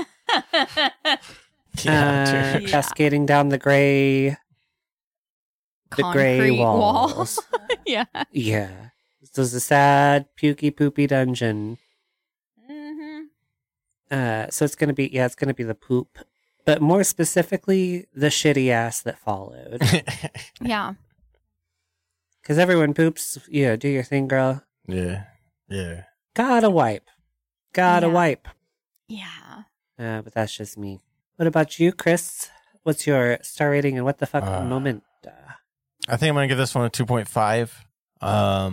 Cascading down the gray Concrete walls. Yeah. Yeah. This was a sad, pukey, poopy dungeon. Mm-hmm. So it's gonna be the poop. But more specifically, the shitty ass that followed. Yeah. Because everyone poops. Yeah, do your thing, girl. Yeah. Yeah. Gotta wipe. Wipe. Yeah. But that's just me. What about you, Chris? What's your star rating and what the fuck moment? I think I'm going to give this one a 2.5. I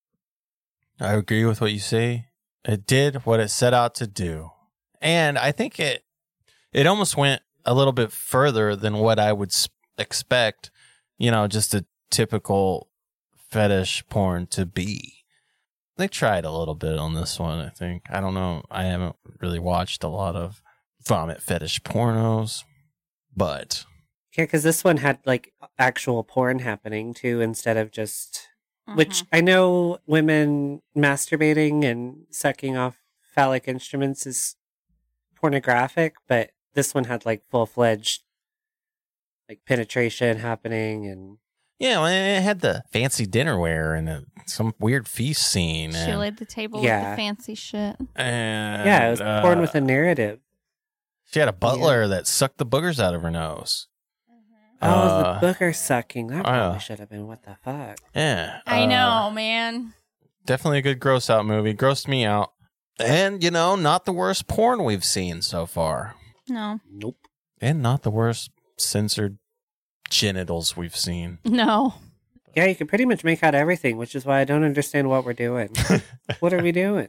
agree with what you say. It did what it set out to do. And I think it almost went a little bit further than what I would expect, just a typical fetish porn to be. They tried a little bit on this one, I think. I don't know. I haven't really watched a lot of vomit fetish pornos, but... Yeah, because this one had, like, actual porn happening, too, instead of just... Which I know women masturbating and sucking off phallic instruments is pornographic, but this one had, like, full-fledged, like, penetration happening and... Yeah, well, it had the fancy dinnerware and some weird feast scene. She laid the table with the fancy shit. And, yeah, it was porn with a narrative. She had a butler that sucked the boogers out of her nose. Oh, the booger sucking. That probably should have been what the fuck. Yeah. I know, man. Definitely a good gross out movie. Grossed me out. And, not the worst porn we've seen so far. No. Nope. And not the worst censored genitals we've seen. No. Yeah, you can pretty much make out everything, which is why I don't understand what we're doing. What are we doing?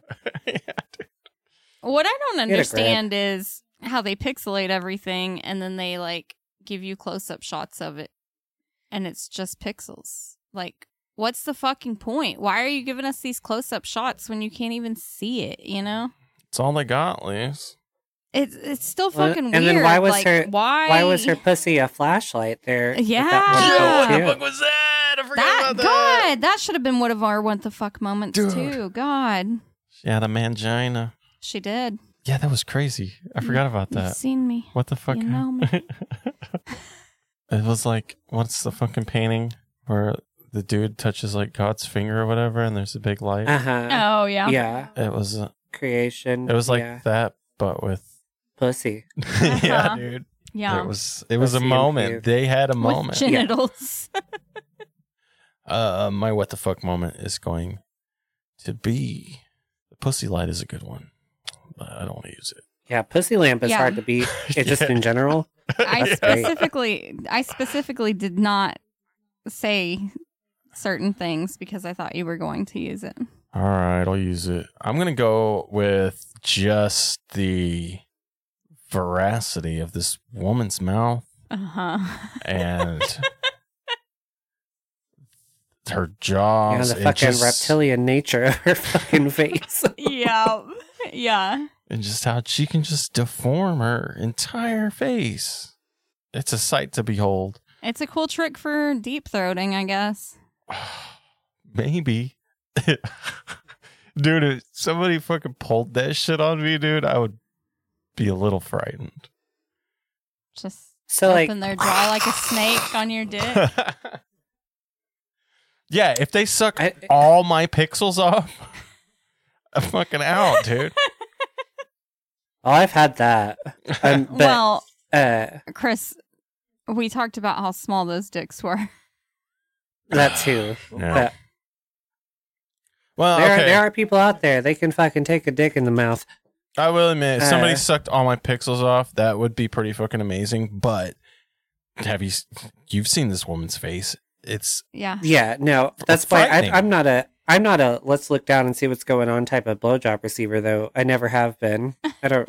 What I don't understand is how they pixelate everything and then they, like, give you close-up shots of it and it's just pixels. Like, what's the fucking point? Why are you giving us these close-up shots when you can't even see it, It's all they got, Liz. It's still fucking weird. And then why was why was her pussy a flashlight there? Yeah. What the fuck was that? I forgot about that. God, that should have been one of our what the fuck moments too. God. She had a mangina. She did. Yeah, that was crazy. I forgot about that. You've seen me. What the fuck? You know me. It was like, what's the fucking painting where the dude touches like God's finger or whatever, and there's a big light? Oh yeah. Yeah. It was creation. It was like that, but with pussy. Yeah, dude. Yeah. It was a moment. They had a moment. With genitals. My what the fuck moment is going to be the pussy light is a good one, but I don't want to use it. Yeah, pussy lamp is hard to beat. It's just in general. I specifically did not say certain things because I thought you were going to use it. All right, I'll use it. I'm going to go with just the veracity of this woman's mouth. And her jaws. The fucking reptilian nature of her fucking face. Yeah. Yeah. And just how she can just deform her entire face. It's a sight to behold. It's a cool trick for deep throating, I guess. Maybe. Dude, if somebody fucking pulled that shit on me, dude, I would be a little frightened. Just so open their jaw like a snake on your dick. Yeah, if they suck all my pixels off, I'm fucking out, dude. Oh, I've had that. But, Chris, we talked about how small those dicks were. That too. Yeah. Well, there are people out there. They can fucking take a dick in the mouth. I will admit, if somebody sucked all my pixels off, that would be pretty fucking amazing. But you've seen this woman's face? It's yeah. No, that's why I'm not a let's look down and see what's going on type of blowjob receiver though. I never have been. I don't.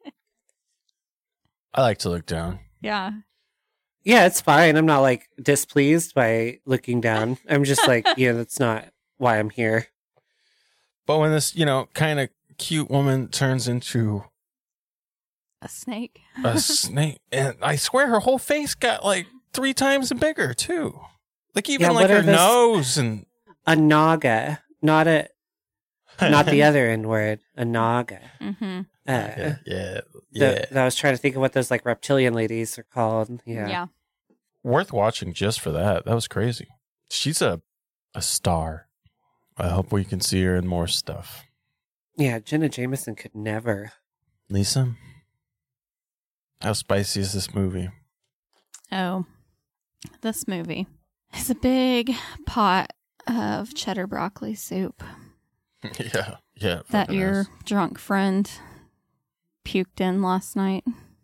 I like to look down. Yeah. Yeah, it's fine. I'm not like displeased by looking down. I'm just like, that's not why I'm here. But when this, kind of cute woman turns into a snake, and I swear her whole face got like 3 times bigger too. Like even like her those, nose and a naga, not the other N word, a naga. Mm-hmm. Yeah. I was trying to think of what those like reptilian ladies are called. Yeah. Worth watching just for that. That was crazy. She's a star. I hope we can see her in more stuff. Yeah, Jenna Jameson could never. Lisa, how spicy is this movie? Oh, this movie is a big pot of cheddar broccoli soup. Yeah. That your drunk friend puked in last night.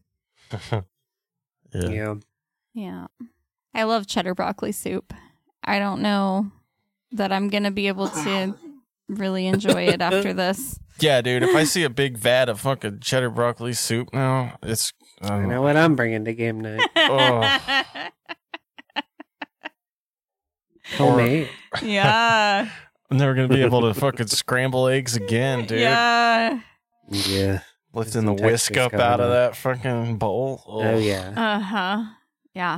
Yeah. I love cheddar broccoli soup. I don't know that I'm going to be able to really enjoy it after this. Yeah, dude, if I see a big vat of fucking cheddar broccoli soup now, it's... I know what I'm bringing to game night. Homemade. Yeah. I'm never going to be able to fucking scramble eggs again, dude. Yeah. Lifting the whisk up out of that fucking bowl. Oh, yeah. Uh-huh. Yeah.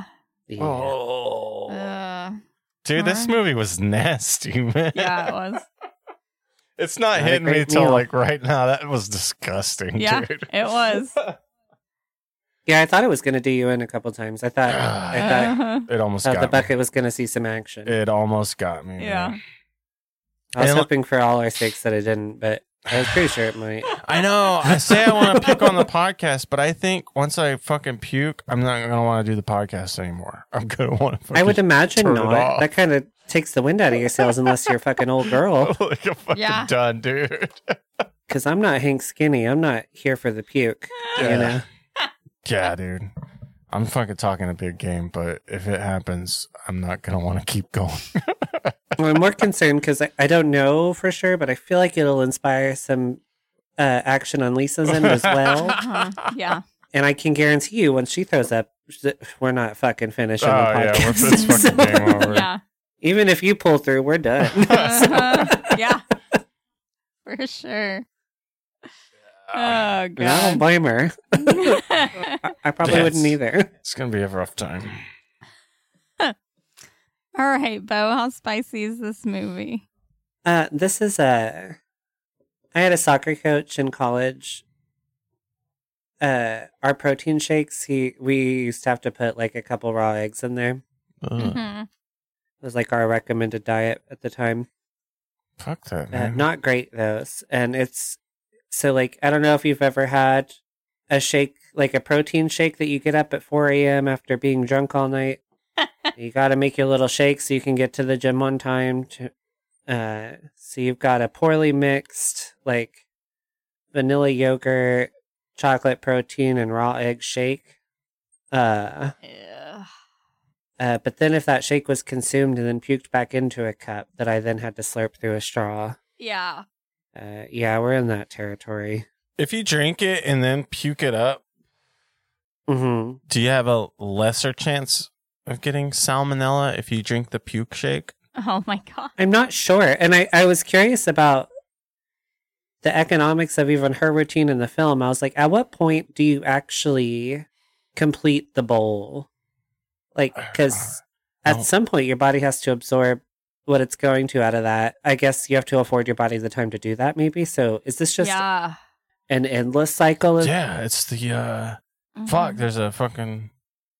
Dude, this movie was nasty, man. Yeah, it was. It's not hitting me till like right now. That was disgusting, yeah, dude. It was. Yeah, I thought it was going to do you in a couple times. I thought it almost got the bucket was going to see some action. It almost got me. Yeah. Man. I was hoping for all our sakes that it didn't, but I was pretty sure it might. I know. I say I want to puke on the podcast, but I think once I fucking puke, I'm not going to want to do the podcast anymore. I'm going to want to I would imagine not. That kind of takes the wind out of your sails unless you're a fucking old girl. Like a fucking done, dude. Because I'm not Hank Skinny. I'm not here for the puke, you know? Yeah, dude. I'm fucking talking a big game, but if it happens, I'm not going to want to keep going. Well, I'm more concerned because I don't know for sure, but I feel like it'll inspire some action on Lisa's end as well. Yeah. And I can guarantee you, once she throws up, we're not fucking finishing the podcast. Yeah, it's fucking game over. Yeah. Even if you pull through, we're done. Yeah. For sure. Oh, And I don't God. blame her. I probably wouldn't either. It's gonna be a rough time. All right, Bo, how spicy is this movie? This is I had a soccer coach in college. Our protein shakes, we used to have to put like a couple raw eggs in there. Mm-hmm. It was like our recommended diet at the time. Fuck that, man. Not great though. And it's so like, I don't know if you've ever had a shake, like a protein shake that you get up at 4 a.m. after being drunk all night. You got to make your little shake so you can get to the gym on time. So you've got a poorly mixed like vanilla yogurt, chocolate protein, and raw egg shake. But then if that shake was consumed and then puked back into a cup that I then had to slurp through a straw. Yeah. Yeah, we're in that territory. If you drink it and then puke it up, Mm-hmm. do you have a lesser chance of getting salmonella if you drink the puke shake? Oh, my God. I'm not sure. And I was curious about the economics of even her routine in the film. I was like, at what point do you actually complete the bowl? Like, because at some point your body has to absorb what it's going to out of that. I guess you have to afford your body the time to do that, maybe. So is this just an endless cycle? Yeah, it's the fuck. There's a fucking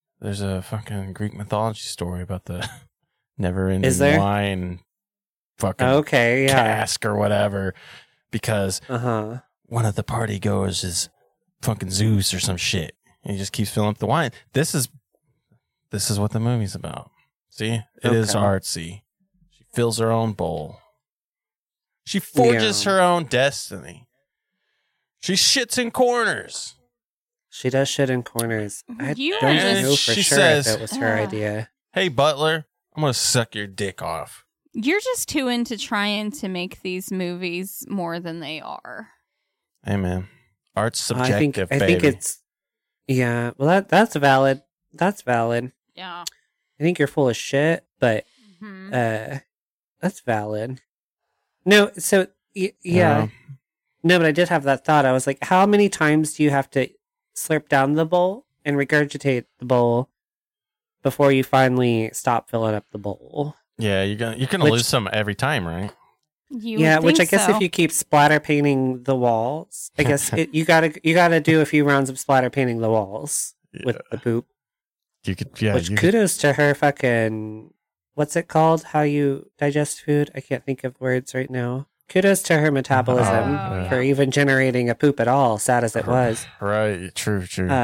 Greek mythology story about the never-ending Is there? wine fucking Okay, yeah. cask or whatever, because one of the party goers is fucking Zeus or some shit, and he just keeps filling up the wine. This is what the movie's about. See, it is artsy. She fills her own bowl. She forges her own destiny. She shits in corners. She does shit in corners. I You don't are know for she sure says, if it was her idea. "Hey, Butler, I'm gonna suck your dick off." You're just too into trying to make these movies more than they are. Hey, man, art's subjective. I think it's well that's valid. That's valid. Yeah. I think you're full of shit, but that's valid. No, so yeah. No, but I did have that thought. I was like, how many times do you have to slurp down the bowl and regurgitate the bowl before you finally stop filling up the bowl? Yeah, you're gonna lose some every time, right? Which I guess if you keep splatter painting the walls, I guess you gotta do a few rounds of splatter painting the walls with the poop. You could, kudos to her fucking, what's it called? How you digest food? I can't think of words right now. Kudos to her metabolism for even generating a poop at all, sad as it was. Right, true.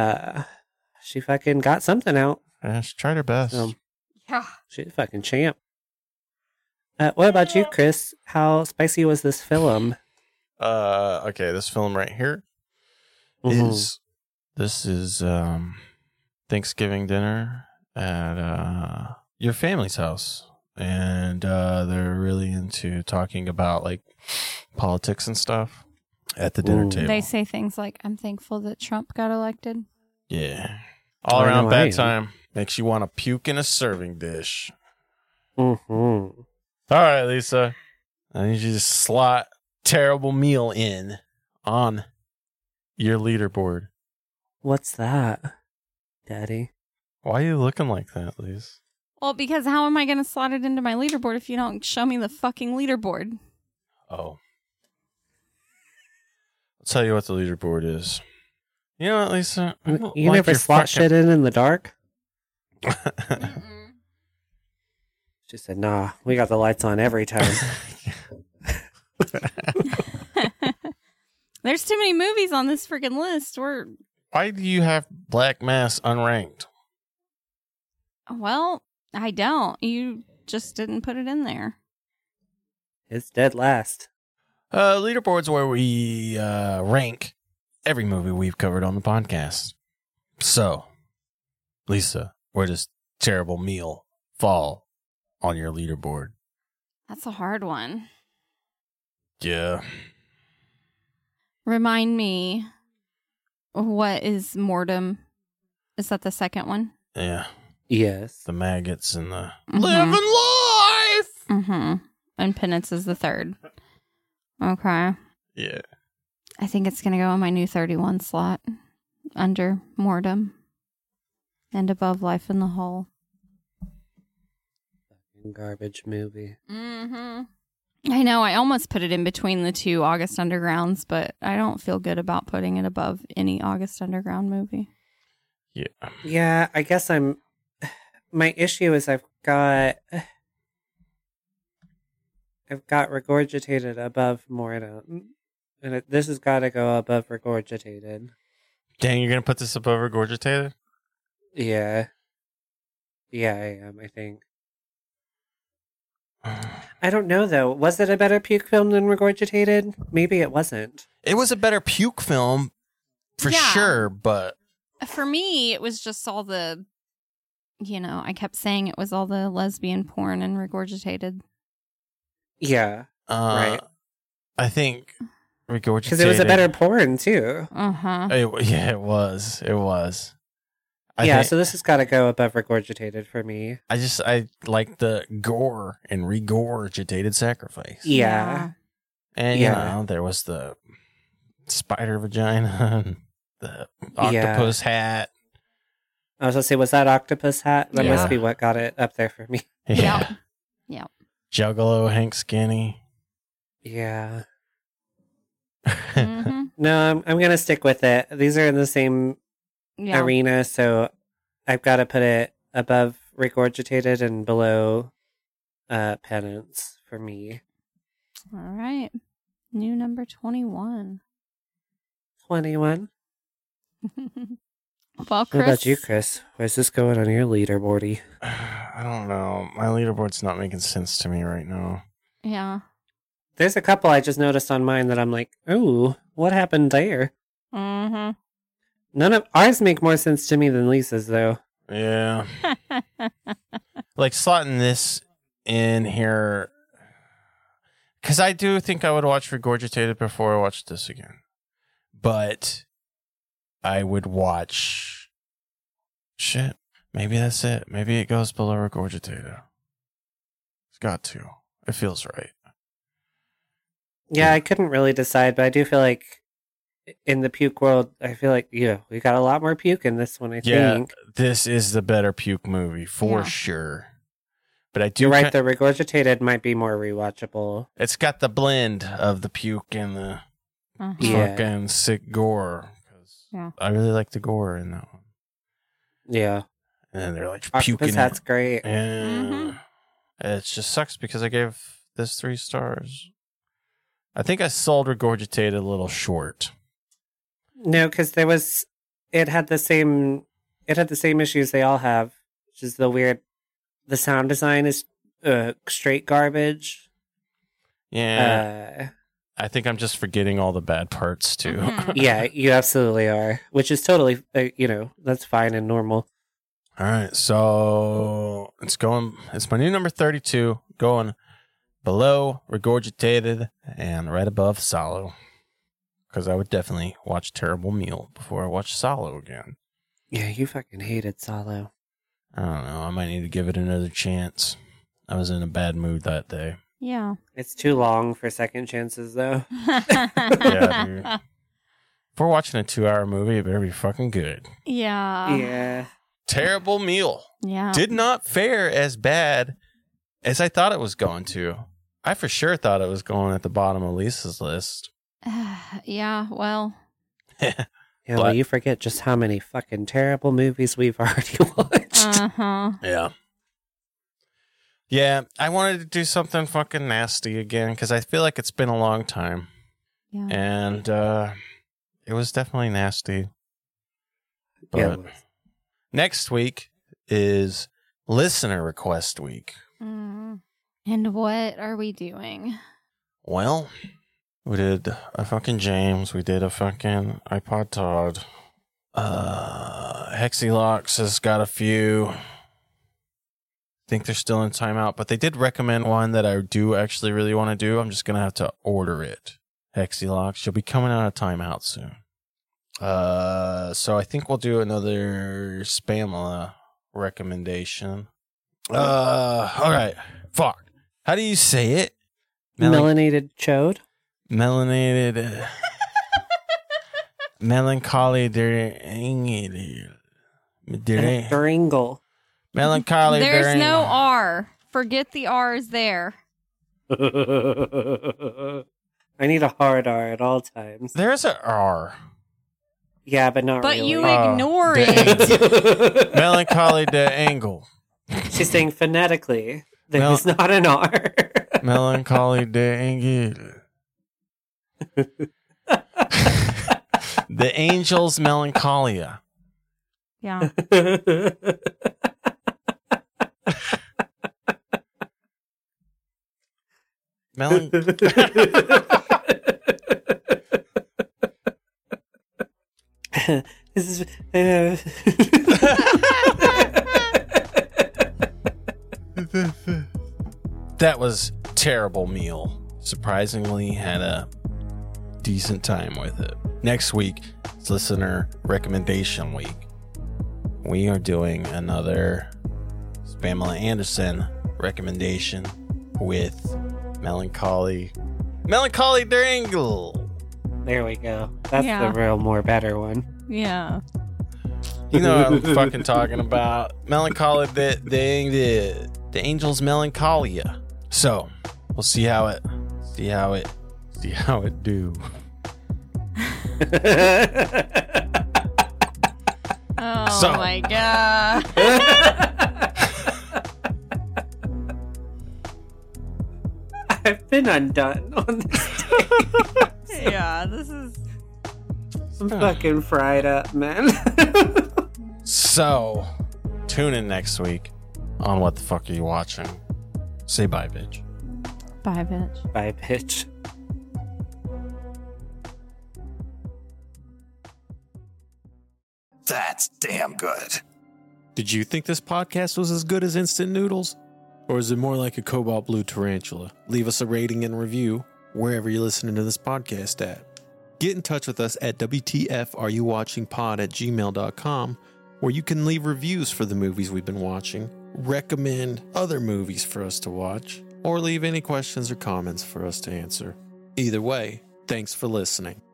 She fucking got something out. Yeah, she tried her best. Yeah. She's a fucking champ. What about you, Chris? How spicy was this film? Okay, this film right here is Thanksgiving dinner at your family's house, and they're really into talking about like politics and stuff at the dinner table. They say things like, "I'm thankful that Trump got elected." Yeah, all around bad time. Makes you want to puke in a serving dish. Mm-hmm. All right, Lisa, I need you to slot terrible meal in on your leaderboard. What's that, Daddy? Why are you looking like that, Lisa? Well, because how am I going to slot it into my leaderboard if you don't show me the fucking leaderboard? Oh. I'll tell you what the leaderboard is. You know what, Lisa? You never slot shit in the dark? She said, "Nah, we got the lights on every time." There's too many movies on this freaking list. Why do you have Black Mass unranked? Well, I don't. You just didn't put it in there. It's dead last. Leaderboard's where we rank every movie we've covered on the podcast. So, Lisa, where does Terrible Meal fall on your leaderboard? That's a hard one. Yeah. Remind me, what is Mortem? Is that the second one? Yeah. Yes. The maggots and the living life. Mm-hmm. And Penance is the third. Okay. Yeah. I think it's going to go in my new 31 slot under Mortem and above Life in the Hole. Garbage movie. Mm-hmm. I know. I almost put it in between the two August Undergrounds, but I don't feel good about putting it above any August Underground movie. Yeah. Yeah, I guess my issue is I've got Regurgitated above Mortem. And this has got to go above Regurgitated. Dang, you're going to put this above Regurgitated? Yeah. Yeah, I am, I think. I don't know, though. Was it a better puke film than Regurgitated? Maybe it wasn't. It was a better puke film, for sure, but... For me, it was just all the, I kept saying it was all the lesbian porn and Regurgitated. Yeah, right. I think Regurgitated... Because it was a better porn, too. Uh-huh. It was. It was. So this has got to go above Regurgitated for me. I like the gore and regurgitated sacrifice. Yeah. And, there was the spider vagina and the octopus hat. I was going to say, was that octopus hat? That must be what got it up there for me. Yeah. Yeah. Juggalo Hank Skinny. Yeah. Mm-hmm. No, I'm going to stick with it. These are in the same... arena, so I've got to put it above Regurgitated and below Penance for me. All right. New number 21. 21? Well, Chris... What about you, Chris? Where's this going on your leaderboardy? I don't know. My leaderboard's not making sense to me right now. Yeah. There's a couple I just noticed on mine that I'm like, ooh, what happened there? Mm-hmm. None of ours make more sense to me than Lisa's, though. Yeah. Like slotting this in here, because I do think I would watch Regurgitated before I watch this again. But I would watch... Shit. Maybe that's it. Maybe it goes below Regurgitated. It's got to. It feels right. Yeah, I couldn't really decide, but I do feel like in the puke world, I feel like, we got a lot more puke in this one, I think. This is the better puke movie, for sure. But I do... You're right, the Regurgitated might be more rewatchable. It's got the blend of the puke and the fucking sick gore. Yeah. I really like the gore in that one. Yeah. And they're like Octopus puking. Hat's great. Yeah. It just sucks because I gave this 3 stars. I think I sold Regurgitated a little short. No, because it had the same issues they all have, which is the sound design is straight garbage. Yeah. I think I'm just forgetting all the bad parts too. Yeah, you absolutely are, which is totally, that's fine and normal. All right, so it's my new number 32, going below Regurgitated and right above Salo. Because I would definitely watch Terrible Meal before I watch Salo again. Yeah, you fucking hated Salo. I don't know. I might need to give it another chance. I was in a bad mood that day. Yeah. It's too long for second chances, though. Yeah, dude. If we're watching a 2-hour movie, it better be fucking good. Yeah. Yeah. Terrible Meal. Yeah. Did not fare as bad as I thought it was going to. I for sure thought it was going at the bottom of Lisa's list. Yeah, well. Yeah, well, you forget just how many fucking terrible movies we've already watched. Uh-huh. Yeah. Yeah, I wanted to do something fucking nasty again because I feel like it's been a long time. Yeah. And it was definitely nasty. But Yeah. Next week is listener request week. Mm. And what are we doing? Well, we did a fucking James. We did a fucking iPod Todd. Hexylox has got a few. I think they're still in timeout, but they did recommend one that I do actually really want to do. I'm just going to have to order it. Hexylox. She'll be coming out of timeout soon. So I think we'll do another Spamla recommendation. All right. Fuck. How do you say it? Melanated chode? Melanated. Melancholy Durangle. Melancholy There's no Durangle. R. Forget the R's there. I need a hard R at all times. There's an R. Yeah, but not But really. you ignore the- it. Melancholy de angle. She's saying phonetically. There's not an R. Melancholy de angle. The Angels Melancholia. Yeah. This is. That was terrible meal. Surprisingly, had a decent time with it. Next week, it's listener recommendation week. We are doing another Pamela Anderson recommendation with Melancholy Durangle. There we go. That's Yeah. the real more better one. Yeah. You know what I'm fucking talking about. Melancholy the Angels Melancholia. So we'll see how it do. Oh So- my god. I've been undone on this day. Yeah, this is. I'm fucking fried up, man. So tune in next week on What the Fuck Are You Watching? Say bye, bitch. Bye, bitch. Bye, bitch. That's damn good. Did you think this podcast was as good as Instant Noodles? Or is it more like a Cobalt Blue Tarantula? Leave us a rating and review wherever you're listening to this podcast at. Get in touch with us at WTFareyouwatchingpod@gmail.com, where you can leave reviews for the movies we've been watching, recommend other movies for us to watch, or leave any questions or comments for us to answer. Either way, thanks for listening.